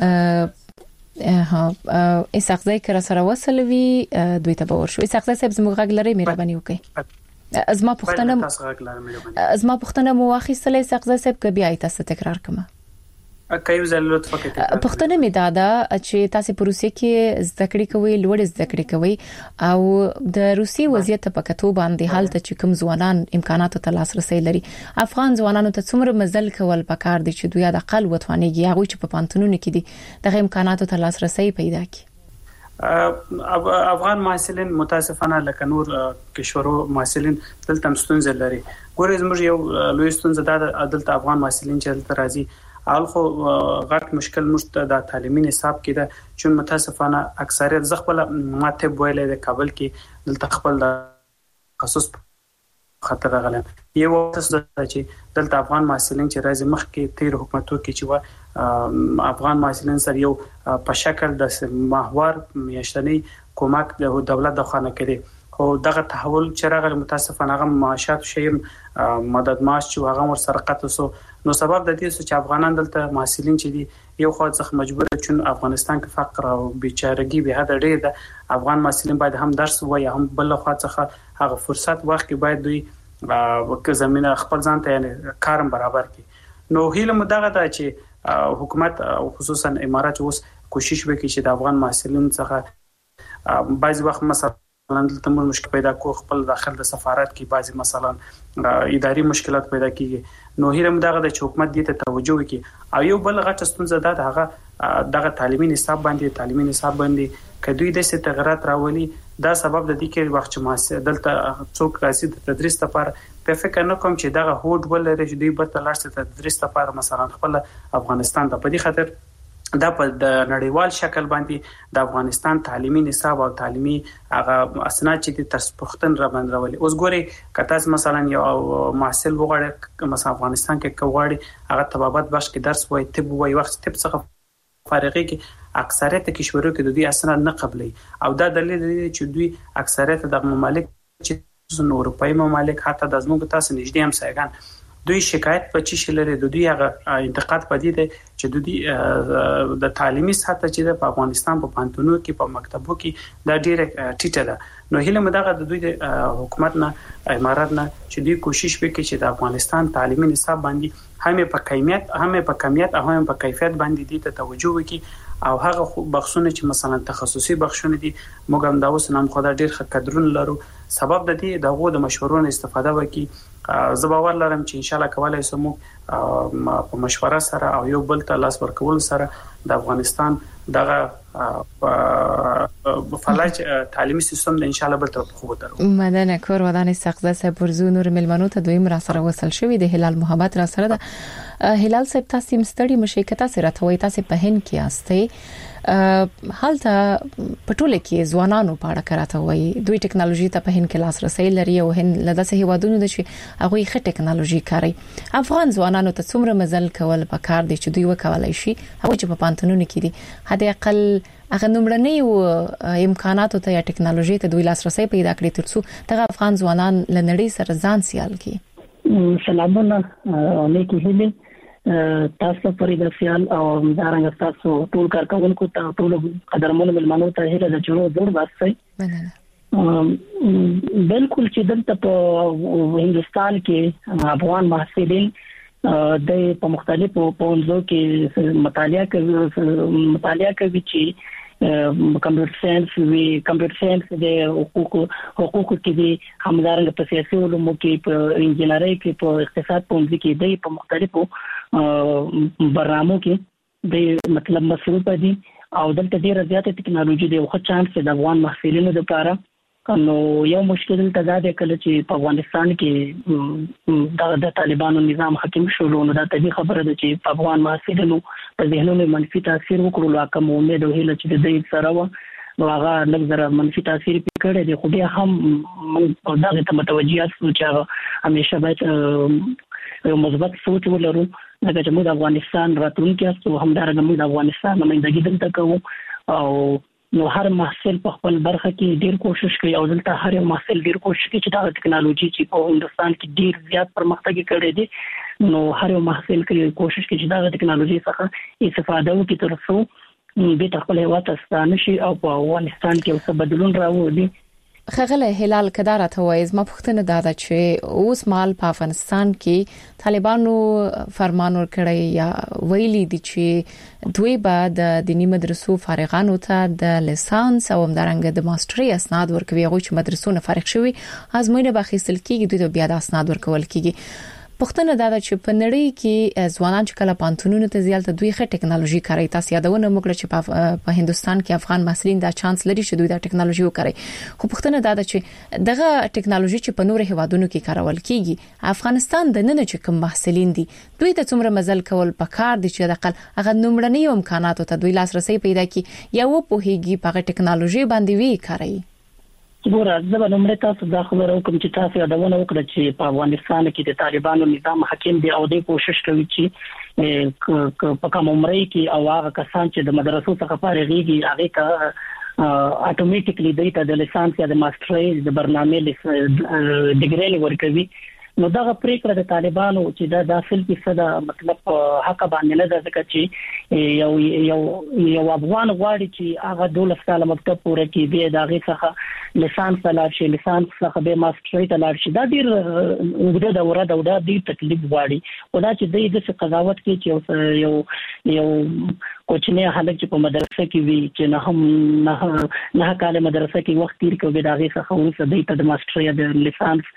ها اسقزای کر سره وصلوي دوی ته باور شو. اسقزای صاحب زموږ غږ لري مهرباني وکړئ. ازما پښتنه ازما پښتنه مو واخیستلې اسقزای صاحب ک بیا تاسو تکرار کما کایو زل لطف وکړئ. پښتنه می دادا چې تاسو په روسي کې زده کړې کوي لوړ زده کړې کوي او د روسي وضعیت په کتو باندې حالت چې کوم ځوانان امکاناتو ته لاسرسي لري افغان ځوانانو ته څومره مزل کول پکار دي چې دوی د اقل وتوانيږي هغه چې په پانتونونو کې دي دغه امکاناتو ته لاسرسي پیدا کړي. افغان محصلین متاسفانه لکه نور کشورو محصلین دلته مستونزه لري. ګورې زموږ یو لوی ستونزه ده دلته افغان محصلین چې دلته راځي الخو غټ مشکل مشته د تعلیمي نصاب کې ده چې متاسفانه اکثریت زغبل ماته ویلې د کابل کې دلته خپل د تخصص خطر غلم یو تاسو چې دلته افغان محصلین چې راځي مخ کې تیر حکومتو کې چې و افغان محصلین سره یو په شکل د محور میاشتنی کومک د دولت د خانه کړي او دغه تحول چې راغلی متاسفانه هغه معاشات شي مدد معاش چې هغه ور سره قطسو نو سبب د دې چې افغانان دلته محصلین چې دي یو خو ځخ مجبور چون افغانستان کې فقر او بیچارهګي به حد ډېر ده افغان محصلین باید هم درس وای هم بل خو څخه هغه فرصت وخت کې باید دوی وکه زمينه خپل ځان ته یعنی کارم برابر کړي. نو هیله مدغه ده چې حکومت خصوصا امارات اوس کوشش وکړي چې د افغان محصلین څخه بعض وخت مثلا دلته موږ مشکل پیدا کو خپل داخل د سفارت کې بعضی مثلا اداري مشکلات پیدا کیږي. نو هیله مدغه د حکومت دې ته توجه وکړي او یو بل غټ ستونزه ده هغه دغه تعلیمي نصاب باندې تعلیمي نصاب باندې کدوې د ست تغیرات راولي دا سبب د دې کې وخت چې ما دلته څوک راځي د تدریس لپاره په فکر نه کوم چې دغه هوډ ولري چې دوی به تل لاړ تدریس لپاره مثلا خپل افغانستان ته په دې خاطر دا په د نړیوال شکل باندې د افغانستان تعلیمي نصاب او تعلیمي هغه اسناد چې د تاسو پختن را باندې راولي. اوس ګوري کتاس مثلا یو محصل وغواړي مثلا افغانستان کې کوغواړي هغه طبابت بخش کې درس وای طب وای وخت طب څخه فارغي کې اکثریت کشورو کې د دې اسناد نه قبلي او دا دلیل دی چې دوی اکثریت د ممالک چې اروپאי ممالک حتی د زموږ تاسو نږدې هم سایګان دوی شکایت په چی شلره د دوی هغه انتقاد پدې ده چې د دوی د تعلیمي سطح چې په افغانستان په پانتونو کې په مکتبو کې دا ډیره ټیټه ده. نو هیله مدغه د دوی حکومت نه امارات نه چې دوی کوشش وکړي چې د افغانستان تعلیمي نصاب باندې هم په کمیت هم په کمیت او هم په کیفیت باندې دي ته توجه وکړي او هغه بخښونه چې مثلا تخصصي بخښونه دي موږ هم دا اوس نام خو دا ډیر ښه قدرون لرو سبب د دې دغه د مشورونو استفاده وکړي. زه باور لرم چې ان شاء الله کولای سمو په مشوره سره او یو بل ته لاس ورکول سره د افغانستان دغه فلج تعلیمي سیستم د ان شاء الله به تر خو درو. مدنه کور ودانې سقزه صاحب ورزو نور ملمنو ته دویم را سره وصل شوې د هلال محبت را سره ده. هلال صاحب تاسو مستړي مشکته سره توي تاسو په هند کې استه حالته پټوله کې ځوانانو په اړه کراته وایي دوی ټکنالوژي ته په هند کې لاسرسي لري او هند لدا سه هیوادونو د شي هغه ښه ټکنالوژي کاروي. افغان ځوانانو ته څومره مزل کول پکار دي چې دوی وکولای شي هغه چې په پانتونونو کې دي هدا اقل هغه نمړنۍ امکاناتو ته یا ټکنالوژي ته دوی لاسرسي پیدا کړي ترڅو دغه افغان ځوانان لنړۍ سره ځان سیال کړي. سلامونه نیکی هیله تاسو پرې د خیال او دارنګ تاسو ټول کارکونکو ته ټول قدرمنو ملمنو ته هیله د جوړو زور واسطه بالکل چې دلته په هندستان کې افغان محصلین د په مختلفو پونځو کې مطالعه کوي مطالعه کوي چې کمپیوټر ساينس وی کمپیوټر ساينس د حقوق حقوق کې دي همدارنګه په سیاسي علومو کې په انجینرۍ کې په اقتصاد پوهنځي کې دي په مختلفو برنامو کې د مطلب مصروف دي او دلته ډیره زیاته ټکنالوژي دی او ښه چانس د افغان محصلینو لپاره. نو یو مشکل ته دا دی کله چې په افغانستان کې د طالبانو نظام حاکم شو نو دا طبيعي خبره ده چې په افغان محصلینو په ذهنونو منفي تاثیر وکړو لکه امید او هیله چې د دې سره و نو هغه لږ زره منفي تاثیر کړی دی، خو بیا هم موږ دا ته متوجه یو چې همیشه باید یو مثبت سوچ ولرو، لکه چې موږ افغانستان راتلونکي هستو، همدارنګه موږ افغانستان نمائندګي دلته کوو او نو هر محصل په خپل برخه کې ډیر کوشش کوي او دلته هر یو محصل ډیر کوشش کوي چې دا ټکنالوژي چې په هندستان کې ډیر زیات پرمختګ کړی دی، نو هر یو محصل کوي کوشش کوي چې دا ټکنالوژي څخه استفاده وکړي تر څو به خپل هیواد ته ستانه شي او په افغانستان کې اوس بدلون راوړي. خغله هلال کدار ته وایي ما پښتنه دادا چې اوس مال په افغانستان کې طالبانو فرمان ورکړی یا ویلي دي چې دوی به د دینی مدرسو فارغانو ته د لیسانس او همدارنګه د ماستري اسناد ورکوي، هغه چې مدرسونه فارغ شوي ازموینه به اخیستل کیږي، دوی ته بیا د اسناد ورکول کیږي. پښتنه دادا چې په نړۍ کې ځوانان چې کله پانتونونو ته زیالته دوی ښه ټکنالوژي کاروي، تاسو یادونه وکړه چې په هندستان کې افغان محصلین دا چانس لري چې دوی دا ټکنالوژي وکړي، خو پښتنه دادا چې دغه ټکنالوژي چې په نور هیوادونو کې کارول کیږي، افغانستان د نن چې کوم محصلین دي دوی ته څومره مزل کول پکار دي چې د اقل هغه نمړنۍ امکاناتو ته دوی لاسرسي پیدا کړي یا و په هیږي په ټکنالوژي باندې وی کاروي. ګوره زه به نومره تاسو دا خبره وکم چې تاسو یادونه وکړه چې په افغانستان کې د طالبانو نظام حاکم دی او دوی کوشش کوي چې په کوم عمره کې او هغه کسان چې د مدرسو څخه فارغيږي هغه کا اتوماتیکلی دوی ته د لیسانس یا د ماستري د برنامه ډیګري ورکوي. نو دا پریکړه د طالبانو چې دا داخل کې صدا مطلب حق باندې نه ده ځکه چې یو یو یو افغان غواړي چې هغه دولس کاله مکتب پوره کړي، بیا دغه څخه لیسانس تلار شي، لیسانس څخه به ماستري تلار شي، دا ډیر وګړه دا وره دا د دې تکلیف غواړي. خدا چې د دې قضاوت کې چې یو یو کوچنی حالت چې په مدرسه کې وي چې نه هم نه نه کاله مدرسه کې وخت تیر کوي، دا هغه څخه ورسره د د ماستري یا د لیسانس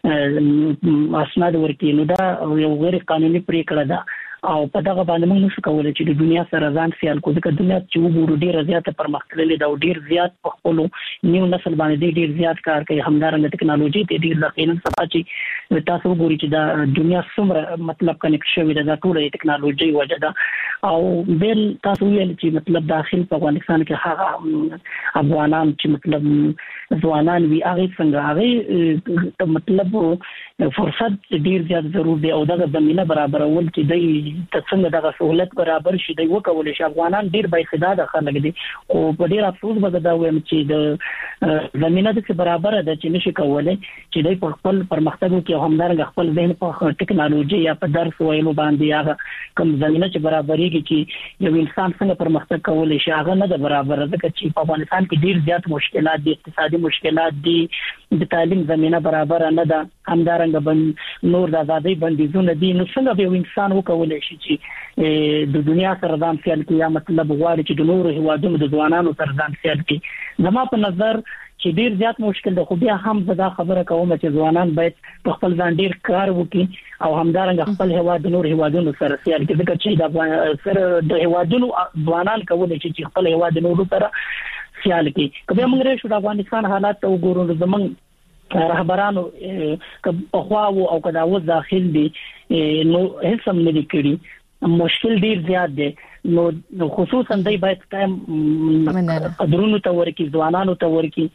اسناد ورکړي، نو دا یو غیر قانوني پریکړه ده او په دغه باندې موږ نشو کولای چې د دنیا سره ځان سیال کو، ځکه دنیا چې وګورو ډیره زیاته پرمختللې ده او ډیر زیات په خپل نیو نسل باندې ډیر زیات کار کوي، همدارنګه ټکنالوژي ته ډیر ځخینه سپا چې تاسو وګورئ چې دا دنیا څومره مطلب کنیکټ شوی ده، دا ټول د ټکنالوژي وجه ده او بل تاسو ویل چې مطلب داخل په افغانستان کې هغه افغانان چې مطلب ځوانان وی هغه څنګه هغه مطلب فرصت ډیر زیات ضرور دی او دغه زمينه برابرول چې دی ته څنګه دغه سہولت برابر شي دی وکول شي. افغانان ډیر با استعداد خلک دي او په ډیر افسوس به دا وایم چې د زمينه د برابر ده چې نشي کولای چې دی په خپل پرمختګ کې همدارنګه خپل ذهن په ټکنالوژي یا په درس ویلو باندې هغه کوم زمينه چې برابرېږي چې یو انسان څنګه پرمختګ کولای شي هغه نه ده برابر، ځکه چې په افغانستان کې ډیر زیات مشکلات دي، اقتصادي مشکلات دي، د تعلیم زمينه برابر نه ده، همدارنګه بن نور د آزادۍ بندیزونه دي. نو څنګه به انسان وکولای شي چې د دنیا سره ځان سیال کړي یا مطلب غواړي چې د نورو هیوادونو د ځوانانو سره ځان سیال کړي؟ زما په نظر چې ډیر زیات مشکل ده، خو بیا هم دا خبره کوم چې ځوانان باید په خپل ځان ډیر کار وکړي او همدارنګه خپل هیواد د نورو هیوادونو سره سیال کړي، ځکه چې د سره د هیوادونو ځوانان کولای شي چې خپل هیواد د نورو سره سیال کړي. کله موږ راشو د افغانستان حالات ته وګورو، زمونږ رهبرانو په خواو او کدا و داخل دي نو هیڅ هم نه کړی، مشکل ډیر زیات دی. نو خصوصا دای باید ټایم قدرونو ته ورکی، ځوانانو ته ورکی.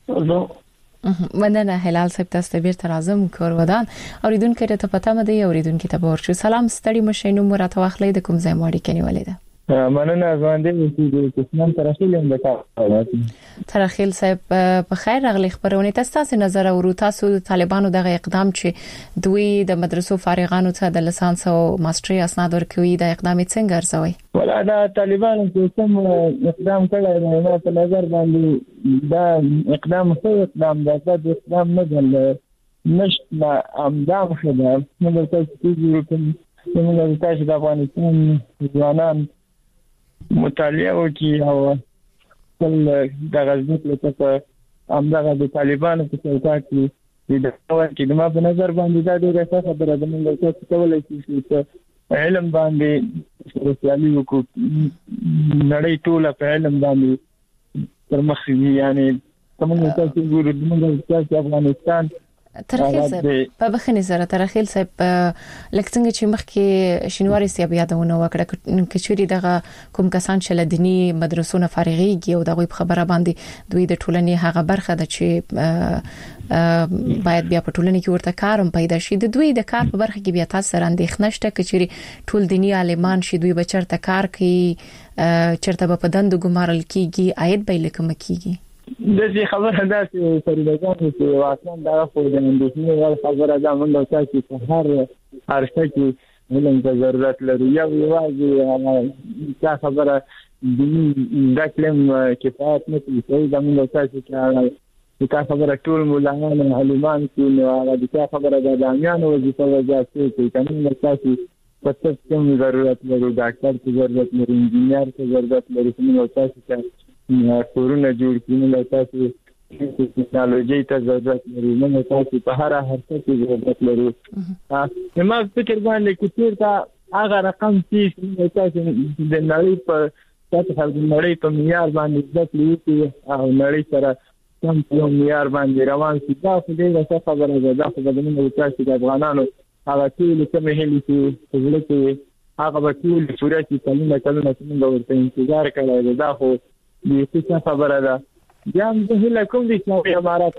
مننه هلال صاحب، تاسو ته بیرته راځم کور ودان. اوریدونکو ته پته مده اوریدونکو ته ورشو سلام ستړي مشینو مراتب اخلي د کوم ځای ماړي کني ولیده. مننه ځوان دې چې کوم ترخیل هم وکړ. ترخیل صاحب په خیر راغلی خبرونه تاسو نظر او تاسو طالبانو دغه اقدام چې دوی د مدرسو فارغانو ته د لیسانس او ماستري اسناد ورکوي د اقدام څنګه ارزوي؟ ولا دا طالبانو چې کوم اقدام کړی دی په نظر باندې دا اقدام څه اقدام دی، دا اقدام نه دی نشته امدام خدای موږ تاسو چې کوم موږ تاسو د افغانستان ځوانان مطالعه وکي او خپل د غزنی په امدغه د طالبانو په څوکۍ کې د ډول کې د ما په نظر باندې دا ډېره ښه خبره ده. موږ تاسو کولای شو چې علم باندې سوسیالي وکړو، نړۍ ټوله په علم باندې تر مخ وي. یعنی کومه تاسو ګورئ موږ تاسو افغانستان ترخیل صاحب په بخنه سره ترخیل صاحب لکه څنګه چې مخکې شینواری صاحب یادونه وکړه کچوري دغه کوم کسان چې لدینی مدرسو نه فارغيږي او دغه خبره باندې دوی د ټولنې هغه برخه ده چې باید بیا په ټولنه کې ورته کارم پیدا شي د دوی د کار په برخه کې بیا تاسو سره اندېښنه شته کچوري ټول دینی عالمان شي دوی به چرته کار کوي چرته به په دندو ګمارل کیږي عاید به لکه مکیږي د دې خبره ده چې فریدګان چې واقعا دا خو د اندېښنې ول خبره ده موږ تاسو په هر هر څه کې ولن ضرورت لري یو یوازې دا خبره د کلم کفایت نه کوي دا موږ تاسو کې دا خبره ټول مولانان عالمان کې نو هغه دا خبره ده د امیانو وظیفه وځي چې موږ تاسو په څه کې ضرورت لري ډاکټر کې ضرورت لري انجینر کې ضرورت لري موږ تاسو کې کورونه جوړ کړي نو تاسو ټیکنالوژي ته ضرورت لري نو تاسو په هر هر څه کې ضرورت لري نو ما فکر باندې کوتیر تا هغه رقم چې تاسو د نړۍ په تاسو د نړۍ په معیار باندې ځکه چې او نړۍ سره کوم په معیار باندې روان شي دا خو دې څه خبره ده دا خو د موږ تاسو د افغانانو هغه ټول کومه هلي چې ولکه هغه به ټول پوره چې کلمه کلمه څنګه ورته انتظار کوي دا خو دې څه خبره ده بیا د هله کوم دي چې امارات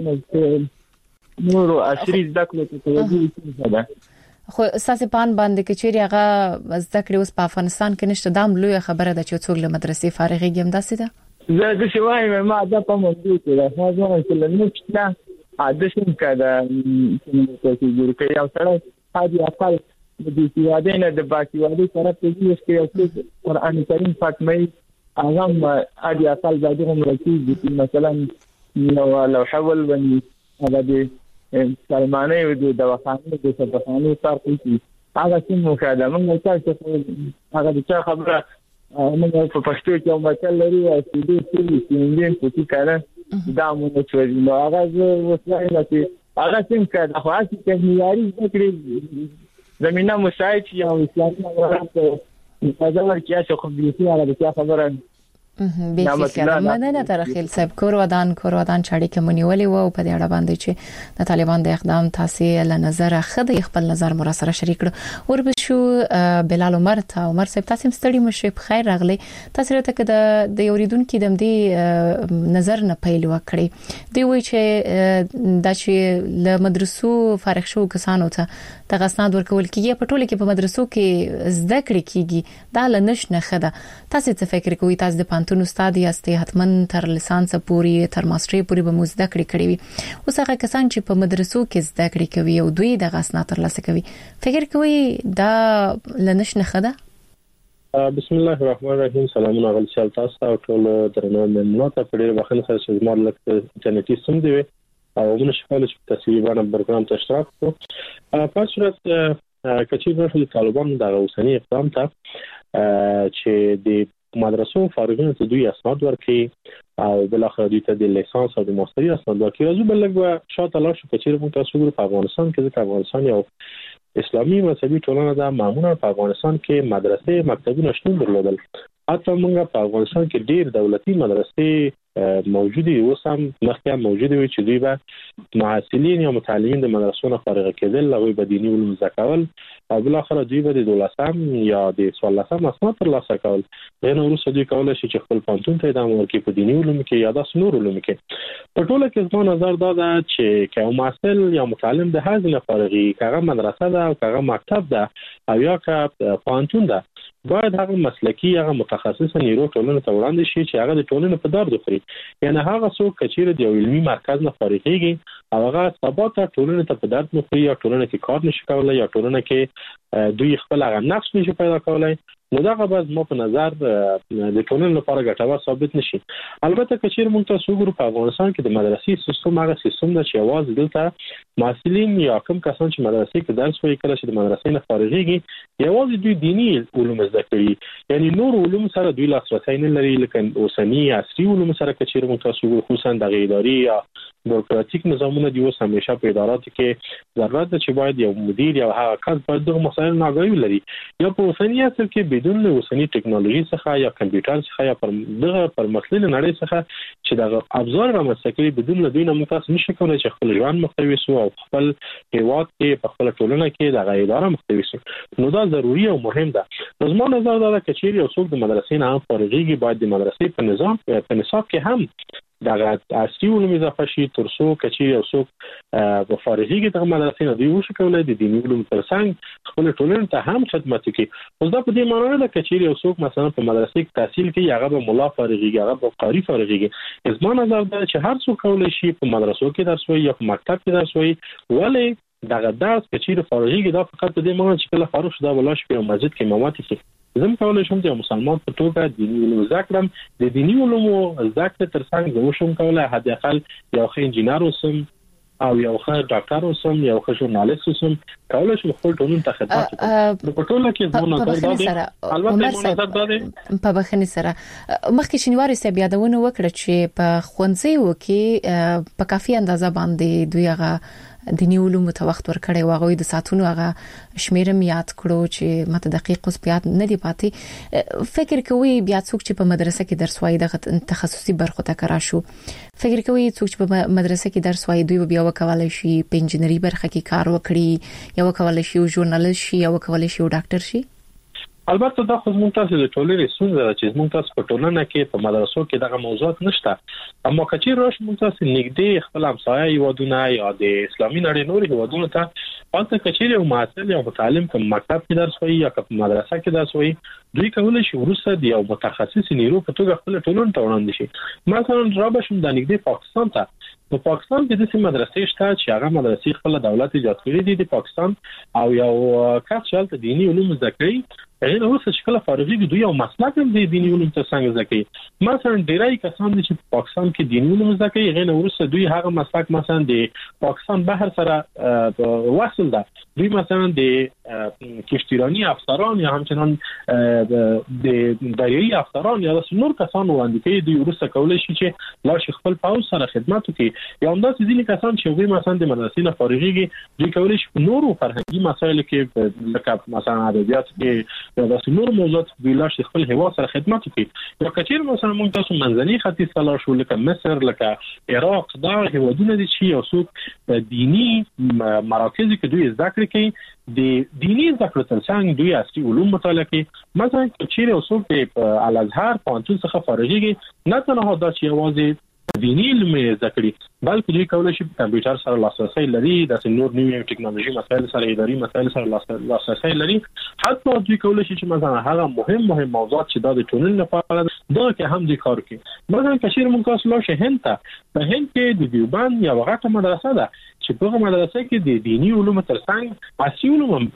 نه نورو عصري ذکر ته توجه ده خو اساسي پان باندې کې چیرې هغه ذکر اوس په افغانستان کې نشته دام لوی خبره ده چې څوک له مدرسې فارغيږي هم داسې ده زه د شوای ما دا په موضوع کې ده هغه چې لنشته عادت کړه چې جوړ کړی او سره هادي خپل د دې یادینه د باقي وادي سره په دې کې یو قرآن کریم فاطمه اغم ادي اقل بعدهم ركيز مثلا لو لو حول بني هذا دي سلمانه ودي دواخانه دي سبخانه صار في هذا شيء مشاهده من تاسو هغه د خبره موږ په پښتو کې یو متل لري چې دې چې انجن کوتي کړه دا موږ چې نو هغه وسایل چې هغه څنګه د خاص تکنیکي ذکر زمينه مساعد یا اسلامي امارات فزور کیا چې خو دې هغه د خبره به فکر مننه ترخیل صاحب کور ودان کور ودان چاړي کې مونیولې وو په دې اړه باندې چې د طالبان د اقدام تاسو له نظر خدای خپل نظر مر سره شریک کړ ور به شو بلال عمر ته عمر صاحب تاسو مستړي مشه په خیر راغلي تاسو ته کې د یوریدونکو د دې نظر نه پیل وکړي دی وی چې د چې له مدرسو فارغ شو کسانو ته د غسناد ورکول کیږي په ټوله کې په مدرسو کې زده کړې کیږي دا لنش نه خده تاسو څه فکر کوئ تاسو د پانتون استاد یاستئ حتمن تر لیسانس پورې تر ماستري پورې به مزده کړې کړې وي اوس هغه کسان چې په مدرسو کې زده کړې کوي او دوی د غسناد تر لاسه کوي فکر کوئ دا لنش نه خده بسم الله الرحمن الرحیم سلامونه غل تاسو او ټول درنو مېلمنو ته په ډیر وخت سره شمار لکه انټرنیټي سم دی او موږ شپږ چې تصویري باندې پروګرام ته اشتراک کوو په صورت کچې ورته طالبان د اوسنی اقدام ته چې د مدرسو فارغینو ته دوی اسناد ورکړي او بل اخر دوی ته د لیسانس او د ماستري اسناد ورکړي راځو بل لږ شاته لاړ شو کچې موږ تاسو ګورو په افغانستان کې د افغانستان یو اسلامي مذهبي ټولنه ده معمولا په افغانستان کې مدرسې مکتبونه شتون درلودل حتی موږ په افغانستان کې ډېر دولتي مدرسې موجودي اوس هم مخکې موجوده وي چې دوی به معلولین یا متعلمین د مدرسو نه فارغ کېدل او به دیني علوم زده کول او بل اخر دوی به د دولسم یا د څوارلسم اسناد ترلاسه کول دا نو وروسته دوی کولای شي چې خپل پانتون ته ادامه ورکړي په دیني علوم کې یا د نور علوم کې په ټوله کې زما نظر دا ده چې که محصل یا متعلم د هغه نه فارغي کغه مدرسه ده او کغه مکتب ده او یا که پانتون ده باید هغه مسلکی هغه متخصص نیرو ټولنه ته وړاندې شي چې هغه د ټولنې په درد وخوري یعنی هغه څوک چې د یو علمي مرکز نه فارغيږي او هغه سبا ته ټولنې ته په درد وخوري یا ټولنه کې کار نشي کولای یا ټولنه کې دوی خپل هغه نقش نشي پیدا کولای نو دا غواړم ما په نظر د ټولنې لپاره ګټور ثابت نشي البته کچیر موږ تاسو ګورو په افغانستان کې د مدرسې سیستم هغه سیستم ده چې आवाज دلته مسلمان یا کوم کسان چې مدرسې کې درس وایي کله چې د مدرسې نه فارغيږي یوازې دوی دینی علوم زده کوي یعنی نور علوم سره دوی لاسرسی نه لري لکه اوسنی عصري علوم سره کچیر موږ تاسو ګورو خصوصا د اداري یا بوروکراتیک نظامونه دی اوس همیشه په اداراتو کې ضرورت ده چې باید یو مدیر یا هغه کس باید دغه مسایل نه آگاهي ولري یا په اوسنی عصر کې بدون له اوسنی ټکنالوژي څخه یا کمپیوټر څخه یا پر دغه پرمختللې نړۍ څخه چې دغه ابزار رامنځته کړي بدون له دوی نه موږ تاسو نشو کولای چې خپل ژوند مختوي سو او خپل هیواد کې په خپل ټولنه کې دغه اداره مختوي سو. نو دا ضروری او مهم ده. زما نظر دا ده چې یو څوک د مدرسې نه هم فارغيږي باید د مدرسې په نظام په نصاب کې هم دغه اصلي علوم اضافه شي تر څو کچې یو څوک په فارغيږي د مدرسې نه دی وشو کولای د دیني علوم ترڅنګ خپل ټولنې ته هم خدمت کوي. اوس دا په دې معنی نه ده چې یو څوک مثلا په مدرسې کې تحصیل کوي هغه به مولا فارغيږي هغه به قاری فارغيږي. زما نظر دا چې هر څوک کولای شي په مدرسو کې درس وایي یا په مکتب کې درس وایي ولې دغه درس کچې فارغيږي دا فقط په دې معنی چې کله فارغ شوه ولا شي په مسجد کې امامت کوي. زم کولای شم چې مسلمان په توګه دیني علوم زده کړم د دیني علومو زده کړې ترڅنګ زه شم کولای حد اقل یو ښه انجینر اوسم او یو ښه ډاکټر اوسم یو ښه ژورنالیست اوسم کولای شم خپل ټولنې ته خدمت وکړم. په ټوله کې زموږ نظر دا دی البته زموږ نظر دا دی په بخښنې سره مخکې شنواري سه بیا دونه وکړه چې په خوندزیو کې په کافي اندازه باندې دوی هغه دینی علوم ته وخت ورکړی واغوي د ساتونو هغه شمیرم یاد کړو چې ماته دقیق اوس بیا نه دی پاتې. فکر کوي بیا څوک چې په مدرسه کې درس وایي د تخصصي برخو ته کرا شو فکر کوي څوک چې په مدرسه کې درس وایي دوی بیا وکولای شي په انجینری برخه کې کار وکړي یا وکولای شي ژورنالیست شي یا وکولای شي ډاکټر شي. البته دا خو زموږ تاسو د ټولنې ستونزه ده چې زموږ تاسو په ټولنه کې په مدرسو کې دغه موضوعات نشته. اما کچې راش موږ تاسو نږدې خپل همسایه هیوادونه یا د اسلامي نړۍ نور هیوادونو ته پاتې کچې یو معلم یا متعلم په مکتب کې درس وایي یا په مدرسه کې درس وایي دوی کولای شي ورسره د یو متخصص نیرو په توګه خپل ټولنه ته وړاندې شي. مثلا را بشم د نږدې پاکستان ته په پاکستان کې د سیمه مدرسې شته چې هغه مدرسې خپل دولت ایجاد کړې دي د پاکستان او یو کس چې د دینی علوم زده کوي هغه اوس چې کله فارغي دوی یو مسلک هم د دینی علوم ته څنګه زده کوي. مثلا ډیری کسان چې په پاکستان کې دینی علوم زده کوي هغه ورسره دوی هغه مسلک مثلا د پاکستان بهر سره وصل ده دوی مثلا د کشتیرانی افسران یا همچنان د دریایي افسران یا د نور کسانو وړاندې کوي دوی ورسره کولای شي چې لا شي خپل پاوز سره خدمت وکړي. یا هم داسې ځینې کسان چې دوی مثلا د مدرسې نه فارغيږي دوی کولای شي په نورو فرهنګي مسایلو کې لکه مثلا ادبیات کې یا د نور موضوعات دوی لا شي خپل هوا سره خدمت وکړي. یا کچیر مثلا موږ تاسو منځني ختیځ ته شو لکه مصر لکه عراق دا هیوادونه دي چې یو څوک دینی مراکز کې دوی زده کړې کوي د دینی زده کړې ترڅنګ دوی اصلي علوم مطالعه کوي. مثلا کچیر یو څوک په الازهر پوهنتون څخه فارغيږي نه تنها دا چې یوازې دینی علم زده کړي بلکې دوی کولای شي په کمپیوټر سره لاسرسي لري د نور نوې ټکنالوژي مسایل سره اداري مسایل سره لاسرسي لري. حتی دوی کولای شي چې مثلا هغه مهم مهم موضوعات چې د ټولنې لپاره دا کې هم دوی کار کوي. مثلا کشیر موږ تاسو له هند ته په هند کې د دیوبند یا وغټه مدرسه ده چې په مدرسه کې د دینی علوم ترڅنګ اصلي علوم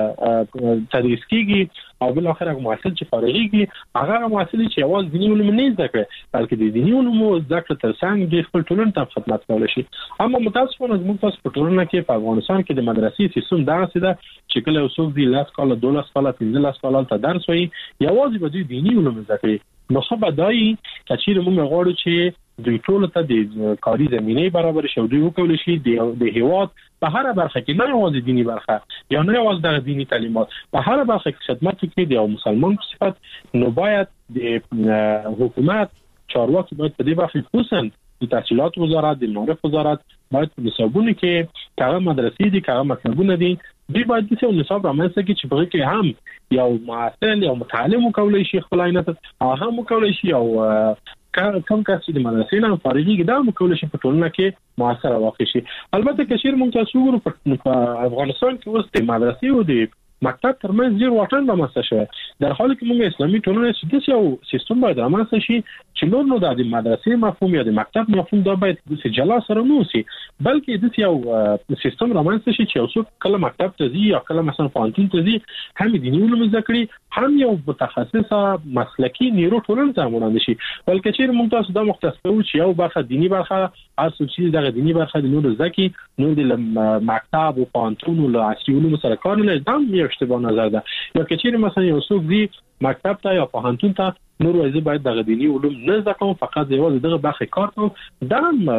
تدریس کیږي او بل اخر هغه محصل چې فارغيږي هغه محصل چې اول دینی علوم نه زده کړي بلکې د دینی علوم زده کړې ترڅنګ د خپل ټولنې ته خدمت کولی شي. اما متاسفانه زموږ تاسو په ټولنه کې په افغانستان کې د مدرسې سیستم داسې ده چې کله یو څوک دی لاس کال دولس کال پنځلس کال ته درس وایي یوازې به دوی دینی علوم زده کوي. نو خو به دای چې موږ غواړو چې دوی ټول ته د کاري زمينه برابر شي او دوی وکول شي د هیواد په هر برخه کې نه یوازې دینی برخه یا نه یوازې د دینی تعلیمات په هر برخه کې خدمت کوي د یو مسلمان په صفت نو باید د حکومت چارواکي باید په دې برخه خصوصا د تحصیلات وزارت د معرف وزارت باید په نصابونو کې هغه مدرسې دي هغه مکتبونه دي دوی باید د څو نصاب رامنځته کړي چې په کې هم یو معلم یو متعلم وکولای شي خپل عینت هغه وکولای شي او کوم کس چې د مدرسې نه فارغيږي دا وکولای شي په ټولنه کې موثر واقع شي. البته کشیر مونږ تاسو ګورو په افغانستان کې اوس د مدرسې او د مکتب ترمنځ ډیر واټن رامنځته شوی در حالی که موږ اسلامي ټولنه چې یو سیستم باید رامنځته شي چې نور نو د مدرسې مفهوم یا د مکتب مفهوم دا باید د جلا سره نو سي بلکې د یو سیستم رامنځته شي چې یو څوک کله مکتب ته ځي یا کله مثلا پوهنتون ته ځي هم دیني علوم زده کړي هم یو متخصصه مسلکی نیرو ټولنه ته وړاندې شي. بلکې چې موږ تاسو دا مختص کوو چې یو برخه دینی برخه اصل چې دغه دینی برخه د نور ځکه نور د مکتب او پوهنتون او اصلي علوم سره کار نه لري دا یو اشتباه نظر ده. یا چې مثلا یو څوک ورزي مکتب ته یا پوهنتون ته نور وایي باید د دینی علوم نه زده کوم فقط یوازې دغه برخه کار کوم دا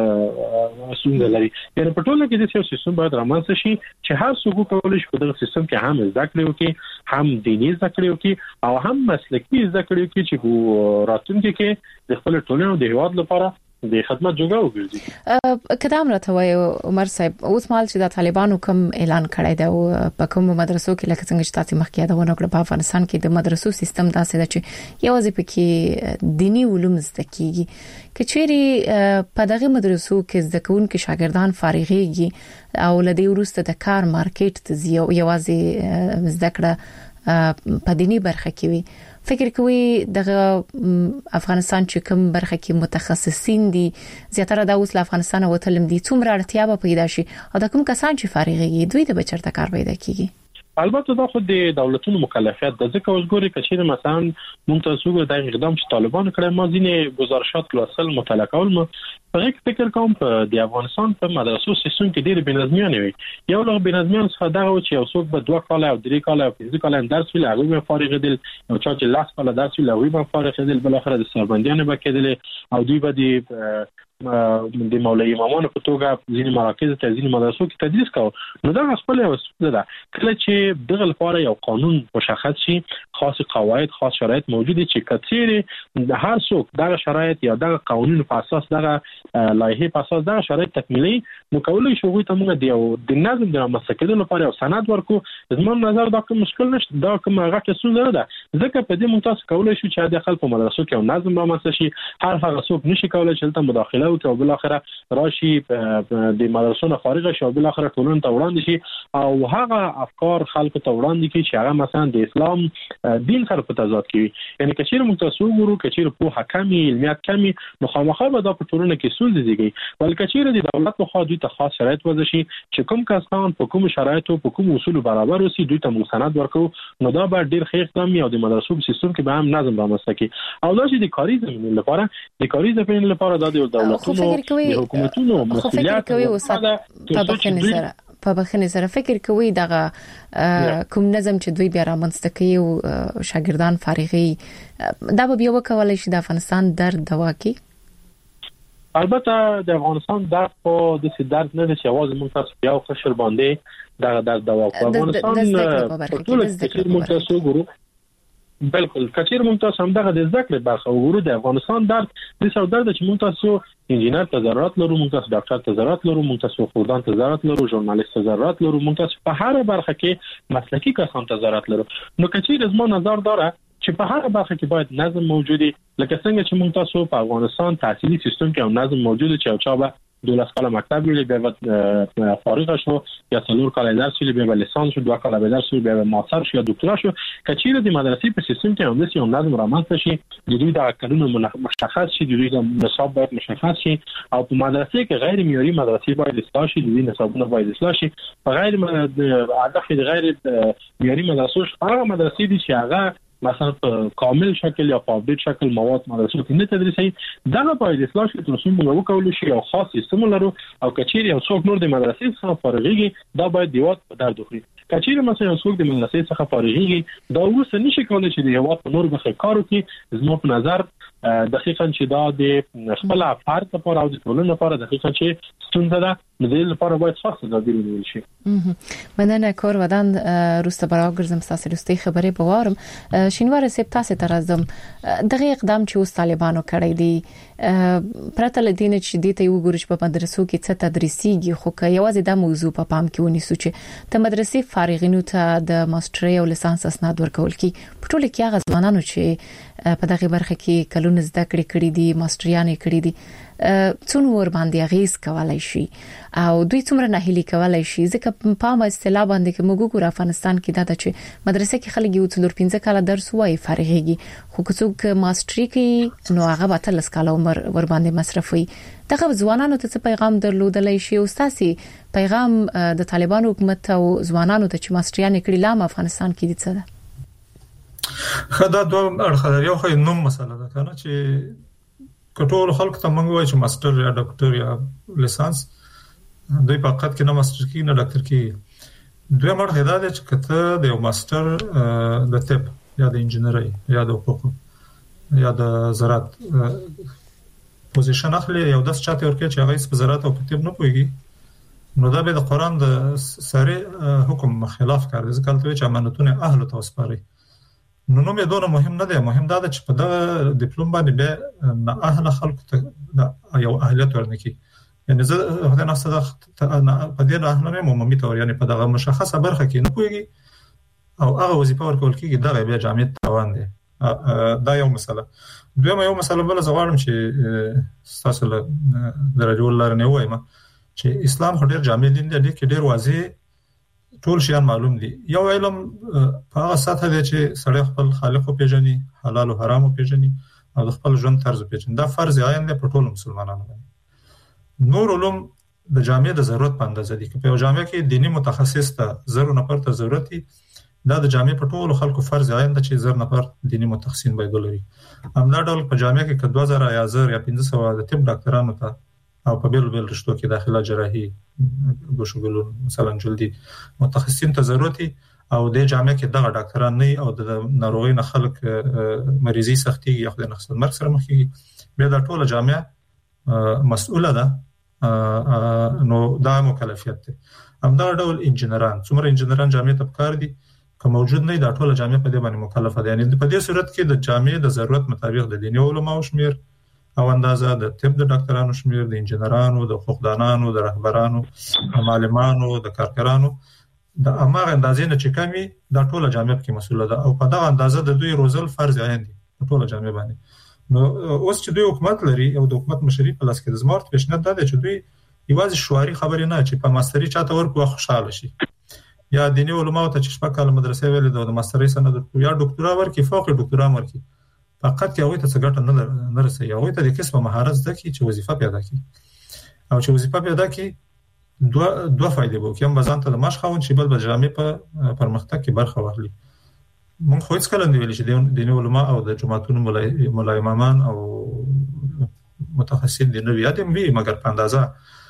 مسؤل لري یعنی په ټوله کې د سیاسي سیستم باید رامنځته شي چې هر څوک کولای شي په دغه سیستم کې هم زده کړي وکړي هم دینی زده کړي وکړي او هم مسلکي زده کړي وکړي چې راتلونکي کې د خپل ټولنې د هیواد لپاره د خدمت جوګه وګرځي. کدام راته وای عمر صاحب اوس مال چې د طالبانو کوم اعلان کړی دی او په کوم مدرسو کې لکه څنګه چې تاسو مخکې یادونه کړې په افغانستان کې د مدرسو سیستم داسې دی چې یوازې پکې دینی علوم زده کیږي کچېری په دغه مدرسو کې زده کوونکي شاګردان فارغيږي او لدی ورسته د کار مارکیټ ته یوازې زده کړه په دینی برخه کې وي فکر کوي دغه افغانستان چې کوم برخه کې متخصصین دي زیاتره د اوس له افغانستان وتلم دي څومره اړتیا به پیدا شي او د کوم کسان چې فارغيږي دوی د بچرته کار پیدا کیږي. البته دا خو د دولتونو مکلفیت د ځکه وګوري کچېره مثلا مونږ تاسو د اقدام چې طالبان کړی ما ځینې گزارشات لوستل مطالعه کول ما په فکر کوم په د افغانستان په مدرسو سیستم کې ډېر بنظمیان وي یو له بنظمیان څخه دا و چې یو څوک به دوه کال او درې کال او پنځه کال درس ویل هغه فارغ دي او چې لاس کال درس ویل هغه فارغ دي بل اخر د سربندیان به کېدل او دوی به د د مولوی امامانو په توګه ځینې مراکز ته ځینې مدرسو کې تدریس کاوه نو دا خپل یو څه ده کله چې دغه لپاره یو قانون مشخص شي خاص قواعد خاص شرایط موجود دي چې کثیر د هر څوک دغه شرایط یا دغه قانون په اساس دغه لایحه په اساس دغه شرایط تکمیلي نو کولای شو غوښته موږ دی د نظم د مسکلو لپاره یو سند ورکو زموږ نظر دا کوم مشکل نشته دا کوم هغه څه نه ده ځکه په دې ممتاز کولای شو چې د خلکو مدرسو کې یو نظم رامنځته شي هر هغه څوک نشي کولای چې تل مداخله او بل اخره راشي د مدرسو نه فارغ شي بل اخره ټولن ته وړاندې شي او هغه افکار خلکو ته وړاندې کی چې هغه مثلا د اسلام دین سره په تضاد کې یعنی کچیر متصور ورو کچیر په حکمي علمیات کمی نو خامخا به د ټولنه کې سول دیږي ول کچیر د دولت په خوا دوی ته خاص شرایط وځي شي چې کوم کسان په کوم شرایطو په کوم اصول برابر وسی دوی ته مستند ورکو نو دا به ډیر ښه اقدام او د مدرسو په سیستم کې به هم نظم رامنځته کی او دا چې د کاري زمینې لپاره د کاري زمینې لپاره د دولتونو د حکومتونو مسؤلیت کوي او ساده په بخنه سره فکر کوي دغه کوم نظم چې دوی بیا رامنځته کوي او شاګردان فارغي دا به بیا وکولای شي د افغانستان درد دوا کوي البته د افغانستان درد په د سیدارت نه چې आवाज مونږ تاسو بیا خوشل باندې دا درد دوا په افغانستان په ټول کې مونږ تاسو ګورو بالکل کچیر ممتاز هم دغه د ذکر برخه وګورو د افغانستان درد د سر درد چې ممتاز سو انجینر ته ضرورت لرو ممتاز ډاکټر ته ضرورت لرو ممتاز خودان ته ضرورت لرو ژورنالیست ته ضرورت لرو ممتاز په هر برخه کې مسلکی کسان ته ضرورت لرو نو کچیر از ما نظر داره چې په هر برخه کې باید نظم موجودي لکه څنګه چې ممتاز په افغانستان تحصیلي سیستم کې نظم موجود چې او چا به دولس کاله مکتب ویلي بیا فارغ شو یا څلور کاله درس ویلي بیا لیسانس شو دوه کاله درس ویلي بیا ماستر شو یا دکترا شو کچیر د مدرسې په سیستم کې هم د سیمه نظم رامنځته شي د دوی د قانون مشخص شي د دوی د نصاب باید مشخص شي او په مدرسې کې غیر معیاري مدرسې باید اصلاح شي د دوی نصابونه باید اصلاح شي په غیر هدف د غیر معیاري مدرسو هغه مدرسې دي چې هغه مثلا په کامل شکل یا په اپډیټ شکل مواد مدرسو کې نه تدریسي دغه باید اصلاح شي تر څو موږ وکولو شي او خاص سیستم لرو او کچیر یو څوک نور د مدرسې څخه فارغيږي دا باید دیوات په درد وخوري کچیر مثلا یو څوک د مدرسې څخه فارغيږي دا اوس نشي کولای چې د هیواد په نور بخې کار وکړي زموږ په نظر دقیقاً چې دا د خپل افراد لپاره او د ټولنې لپاره دقیقاً چې ستونزه ده نو د لپاره باید خاص تدابیر ونیول شي. مننه کور ودان روسته براګرزم تاسو روستي خبرې بوارم شینوار سپ تاسو ته راځم دغه اقدام چې اوس طالبانو کړی دی پرته لدین چې د ته یو ګورش په مدرسو کې څه تدریسيږي خو که یوازې د موضوع په پام کې ونیسو چې د مدرسې فارغینو ته د ماستري او لیسانس اسناد ورکول کی په ټول کې هغه ځوانانو چې په دغه برخه کې کلون زده کړې کړې دي ماستریانې کړې دي څون ور باندې غیز کولای شي او دوی څومره نه هلي کولای شي ځکه په ما اصطلاح باندې کې موږ ګور افغانستان کې دا چې مدرسې کې خلک یو څلور پنځه کاله درس وایي فارغيږي خو څوک ماستری کوي نو هغه به تل سکاله عمر ور باندې مصرفوي دغه ځوانانو ته څه پیغام درلودلای شي او تاسو پیغام د طالبانو حکومت او ځوانانو ته چې ماستریانې کړي لام افغانستان کې دي څه ده خدا دوه اړخ یو خو نوم مسله ده کنه چې کټول خلک ته موږ وایو چې ماستر یا ډاکټر یا لیسانس دوی په حقیقت کې نه ماستر کی نه ډاکټر کی دوی مړ هدا ده چې کته د یو ماستر د طب یا د انجینرۍ یا د حقوق یا د زراعت پوزیشن اخلي یو داس چاته ورکه چې هغه په زراعت او په طب نه پويږي نو دا به د قران د ساري حکم خلاف کار دي ځکه چې امانتونه اهل ته وسپاري نو نو مې دونه مهم نه دی مهم دا چې په دغه ډیپلوم باندې به نه اهل خلق ته یو اهلیت ورنکي یعنی زه هدا نه صدا په دې نه اهل نه عمومي تور یعنی په دغه مشخصه برخه کې نه پويږي او هغه وظیفه ورکول کېږي دا به جامع توان دی دا یو مسله دویمه یو مسله بل زغوارم چې تاسو له درجه ولر نه وایم چې اسلام خو ډیر جامع دین دی کې ډیر واضح ټول شیان معلوم دي یو علم په هغه سطح دی چې سړی خپل خالق او پیژني حلال او حرام او پیژني او خپل ژوند طرز پیژني دا فرض عین دی په ټول مسلمانانو باندې نور علوم د جامع د ضرورت په اندازه دي چې په جامع کې دینی متخصص ته زر نفر ته ضرورت دي دا د جامع په ټول خلکو فرض عین دی چې زر نفر دینی متخصصین باید ولري همدا ډول په جامع کې ک دوه زره یا زر یا پنځه سوه د طب ډاکټرانو ته او په بیل بیل رشتو کې داخله جراحي ګوشګلون مثلا جلدي متخصصین ته ضرورت او د جامع کې دغه ډاکټران نه او د ناروغي نه خلک مریضي سختي یا خو د نقص مرګ سره مخ کیږي به دا ټول جامع مسؤله ده نو دا مکلفیت ده همدا ډول انجنیران څومره انجنیران جامع ته کار دي که موجود نه دا ټول جامع په دې باندې مکلفه ده یعنی په دې صورت کې د جامع د ضرورت مطابق د دیني علماء شمیر او اندازه د طب د ډاکټرانو شمیر د انجنیرانو د حقوقدانانو د رهبرانو د معلمانو د کارګرانو د امر اندازې نه چې کمی دا ټول جامع کې مسؤله ده او په دا اندازه د دوی روزل فرض عین دي ټول جامع باندې نو اوس چې دوی حکومت لري او د حکومت مشري په لاس کې د زمارت پیشنهاد ده چې دوی یوازې شواري خبرې نه چې په ماستري چاته ورکو خوشاله شي یا دیني علماء ته چې شپه کال مدرسې ویلې د ماستري سند یا ډاکټرا ورکي فوق ډاکټرا ورکي فقط یو ته څه ګټه نه نه رسي یو ته د قسمه مهارت زده کی چې وظیفه پیدا کی او چې وظیفه پیدا کی دوه دوه فائدې وو کوم بزان ته د ماش خاون چې بل بجامې په پرمختګ کې برخه واخلي مونږ خو هیڅ کله نه ویل چې دیني علماء او د جماعتونو مولای امامان او متخصصین دي نو یادم وی مګر په اندازه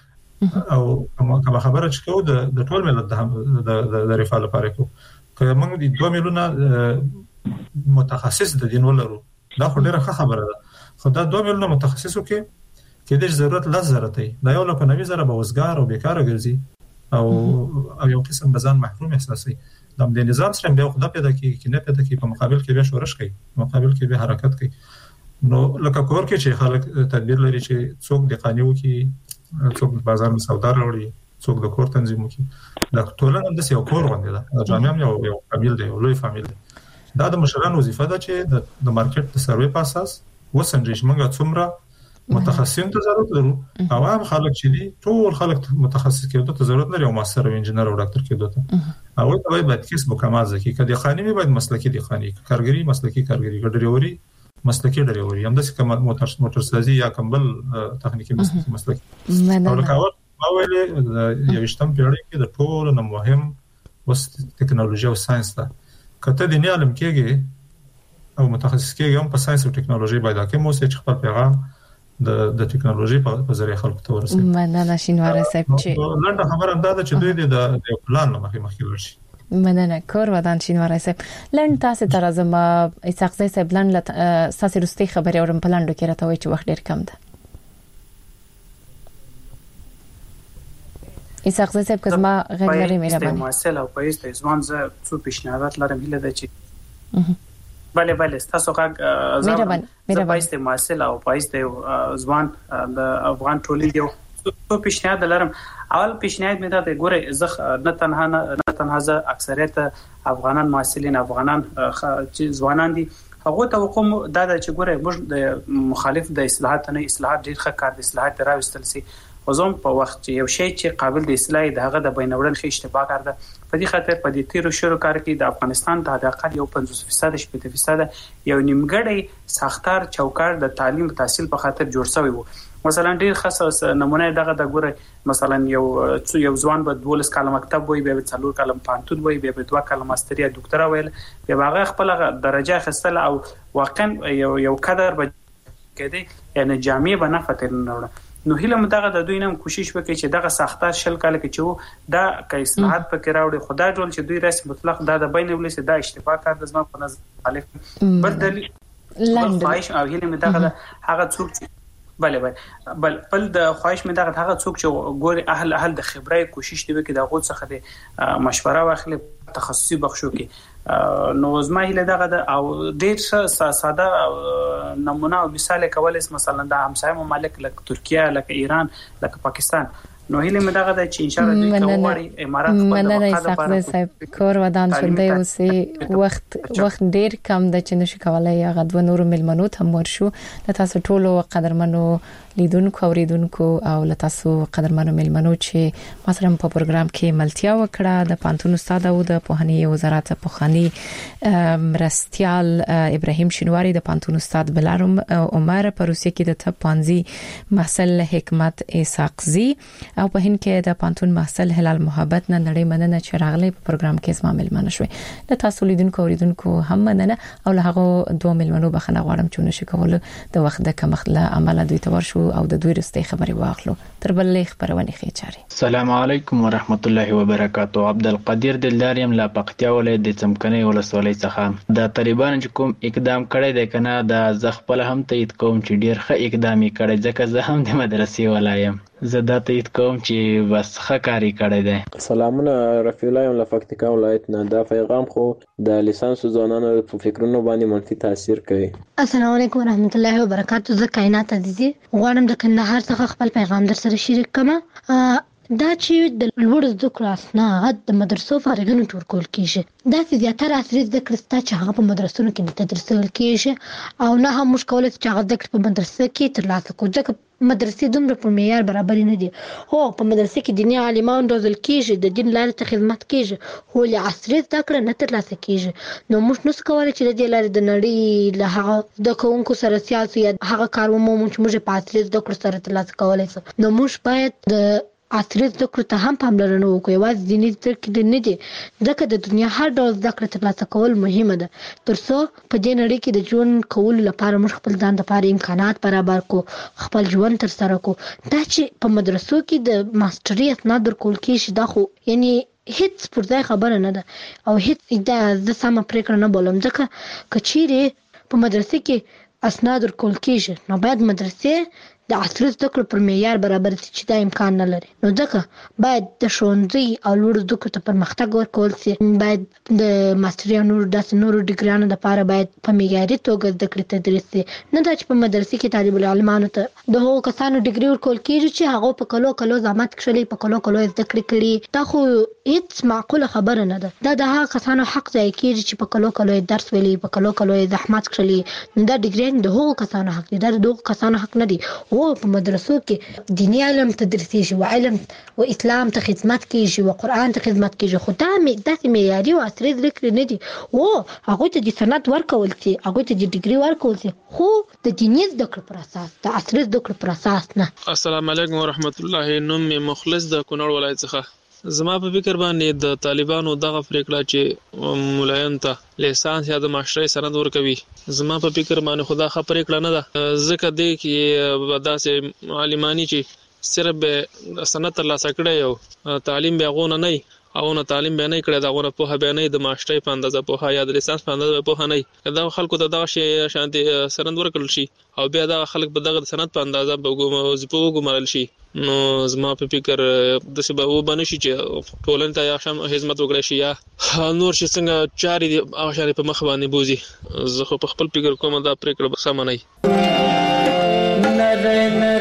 او کوم خبره چې کو د ټول ملت د د رفاه لپاره کو که موږ د دوه میلیونه متخصص د دین ولرو دا خو ډیره خبره ده خو دا دوه میلیونه متخصصو کې کې د ضرورت لا ضرورت دی دا یو لکه نوې زره بوزګار او بیکاره ګرځي او او یو قسم بزان محروم احساسي د نظام سره بیا خدا پیدا کی کې نه پیدا کی په مقابل کې به شورش کوي مقابل کې به حرکت کوي نو لکه کور کې چې خلک تدبیر لري چې څوک د قانون کې څوک بازار نه سودا راوړي څوک د کور تنظیم کوي دا ټولنه د یو کور باندې ده جامع یو یو فامیل دی یو لوی فامیل دی دا د مشرانو وظیفه ده چې د مارکیټ د سروې په اساس وسنجش موږ څومره متخصصین ته ضرورت لرو او عام خلک چې دي ټول خلک متخصص کېدو ته ضرورت لري او ماستر او انجنیر او ډاکټر کېدو ته او ته باید کسب او کمال ځکه کدي خاني باید مسلکي دي خاني کارګری مسلکي کارګری ګډریوري مسلکي ډریوري هم د کوم موټر موټر سازي یا کمبل تخنیکی مسلکي او لکه او ولې یو شتم پیړۍ کې د ټولو نه مهم وس ټکنالوژي او ساينس ده کته د نیالم کېږي او متخصص کېږي هم په ساينس او ټکنالوژي باندې کې مو چې خپل پیغام د د ټکنالوژي په ذریعہ خلکو ته ورسوي مننه شینواره صاحب چې لنډه خبره ده چې دوی د پلان مخې مخې ورشي مننه کور ودان شینواره صاحب لند تاسو تر ازما اسقزه صاحب لند تاسو رستي خبري اورم پلاندو کې راته وای چې وخت ډیر کم ده اسقزه صاحب کزما غیر لري مې رابطه مؤثره او پېست ځوان ز څو پیشنهادات لرم هله ده چې بله بله تاسو هغه ځوان ز پېست مؤثره او پېست ځوان د افغان ټولنې یو څو پیشنهاد لرم اول پیشنهاد مې دا ګوره زه نه تنها نه تنها زه اکثریت افغانان مؤثرین افغانان چې ځوانان دي هغه ته کوم دا چې ګوره موږ د مخالف د اصلاحات نه اصلاحات ډیر ښه کار د اصلاحات راوستل سي وزوم په وخت چې یو شی چې قابل د اصلاح د هغه د بینوړل خې اشتباه کار ده په دې خاطر په دې تیرو شروع کار کې د افغانستان د حداقل یو پنځوس فیصد شپږ فیصد یو نیمګړی ساختار چوکاټ د تعلیم تحصیل په خاطر جوړ شوی وو مثلا ډیر خاص نمونه دغه د ګوره مثلا یو یو ځوان به دولس کاله مکتب وای به څلور کاله پانتون وای به دوه کاله ماستری ډاکټرا ویل به هغه خپل درجه خستل او واقعا یو یو قدر به کېده یعنی جامع به نه فتر نه نو هیله مدغه د دوی نن کوشش وکړي چې دغه ساختار شل کال کې چې دا کې اصلاحات پکې راوړي خدای ډول چې دوی رسم مطلق دا د بین ولس دا اشتباه کار د زما په نظر الف بل دلیل خواهش او هیله مدغه هغه څوک بله بله بل بل د خواهش مې دغه هغه څوک چې ګوري اهل اهل د خبرې کوشش دی وکړي دا غوډ څخه د مشوره واخلي تخصصي بخښو کې نو زما هیله دغه او ډېر ساده نمونه او مثال کول اس مثلا د همسایه ممالک لکه ترکیه لکه ایران لکه پاکستان نو هیله مې دغه د چې ان شاء الله دوی کوماري امارات خپل د وقاده صاحب کور ودان شوندې اوسې وخت وخت ډیر کم د چې نشي کولای هغه د نور ملمنو ته ورشو د تاسو ټولو قدرمنو لیدونکو اوریدونکو او له تاسو قدرمنو ملمنو چې مثلا په پروګرام کې ملتیا وکړه د پانتون استاد او د پوهنې وزارت پوهنی مرستيال ابراهیم شینواری د پانتون استاد بلارم عمر پروسې کې د ته پانزي محصل حکمت اساقزي او په هند کې د پانتون محصل هلال محبت نه نړۍ مننه چې راغلي په پروګرام کې اسما ملمنه شوي د تاسو لیدونکو اوریدونکو هم مننه او له هغه دوه ملمنو بخنه غواړم چې نشي کول د وخت د کمخله عمل دوی ته ورشو او د دوی رستي خبري واخلو تر بلې خبرونه خېچاري. السلام علیکم ورحمت الله وبرکاتہ. عبدالقدیر دلداریم لا پختیا ولې د چمکنه ولسوالۍ څخه د طالبان چې کوم اقدام کړی دی کنه د زغپل هم تایید کوم چې ډیر ښه اقدامي کړی ځکه زه هم د مدرسې ولایم زه دا تایید کوم چې بس ښه کاری کړی دی. سلامونه رفیع الله یم له پکتیکا ولایت نه. دا پیغام خو د لیسانس ځوانانو په فکرونو باندې منفي تاثیر کوي. السلام علیکم ورحمت الله وبرکاتہ. زه کائنات عزیزي غواړم د کندهار څخه خپل پیغام در سره شریک کړم. دا چې د لوړ زده کړو اسناد د مدرسو فارغینو ټول کېږي دا چې زیاتره عصري زده کړې ستا چې هغه په مدرسو کې نه تدریسول کېږي او نه هم موږ کولی چې هغه زده کړې په مدرسه کې ترلاسه کړو ځکه مدرسې دومره په معیار برابر نه دي. هو په مدرسې کې دیني عالمان روزل کېږي د دین لارې ته خدمت کېږي خو له عصري زده کړې نه ترلاسه کېږي نو موږ نشو کولی چې د دې لارې د نړۍ له هغه زده کوونکو سره سیاسي یا هغه کار ومومو چې موږ په عصري زده کړو سره ترلاسه کولی سو. نو موږ باید د عصري زده کړو ته هم پاملرنه وکړو یوازې دیني زده کړې نه دي ځکه د دنیا هر ډول زده کړه ترلاسه کول مهمه ده تر څو په دې نړۍ کې د ژوند کولو لپاره موږ خپل ځان لپاره امکانات برابر کړو خپل ژوند تر سره کړو. دا چې په مدرسو کې د ماستري اسناد ورکول کېږي دا خو یعنی هیڅ پر ځای خبره نه ده او هیڅ دا زه سمه پرېکړه نه بولم ځکه که چیرې په مدرسې کې اسناد ورکول کېږي نو باید مدرسې د عصري زده کړو پر معیار برابر شي چې دا امکان نه لري نو ځکه باید د ښوونځي او لوړو زده کړو ته پرمختګ ورکول شي. باید د ماستري او نورو داسې نورو ډیګریانو لپاره باید په معیاري توګه زده کړې تدریس شي نه دا چې په مدرسې کې طالب العلمانو ته د هغو کسانو ډیګري ورکول کېږي چې هغه په کلو کلو زحمت کښلي په کلو کلو زده کړې کړي دا خو هیڅ معقوله خبره نه ده. دا د هغه کسانو حق ځای کېږي چې په کلو کلو درس ویلي په کلو کلو زحمت کښلي نو دا ډیګري د هغو کسانو حق دی دا د هغو کسانو حق نه دی. او په مدرسو کې دیني علم تدریسېږي او علم او اسلام ته خدمت کېږي او قرآن ته خدمت کېږي خو دا داسې معیاري او عصري زده کړې نه دي. او هغوی ته د سند ورکول شي هغوی ته د ډیګري ورکول شي خو د دیني زده کړو پر اساس د عصري زده کړو پر اساس نه. السلام علیکم ورحمت الله. نوم مې مخلص د کونړ ولایت څخه. زما په فکر باندې د طالبانو دغه پریکړه چې مولایان ته لیسانس یا د ماسترۍ سند ورکوي زما په فکر باندې خدا ښه پریکړه نه ده ځکه دی کې داسې عالمانی چې صرف به سند ترلاسه کړی او تعلیم به هغونه نه او نه تعلیم به نه کړی دا غوړه په به نه د ماسترۍ په اندازه په یا د لیسانس په اندازه په نه دا خلکو ته دغه شی شانتي سند ورکړل شي او بیا دا خلک په دغه سند په اندازه په وګمارل شي نو زما په فکر د څه به و بنه شي چې ټولن ته یا شم خدمت وکړي شي یا نور شي څنګه چاري دي او شاري په مخ باندې بوزي زه خو په خپل فکر کوم دا پریکړه به سم نه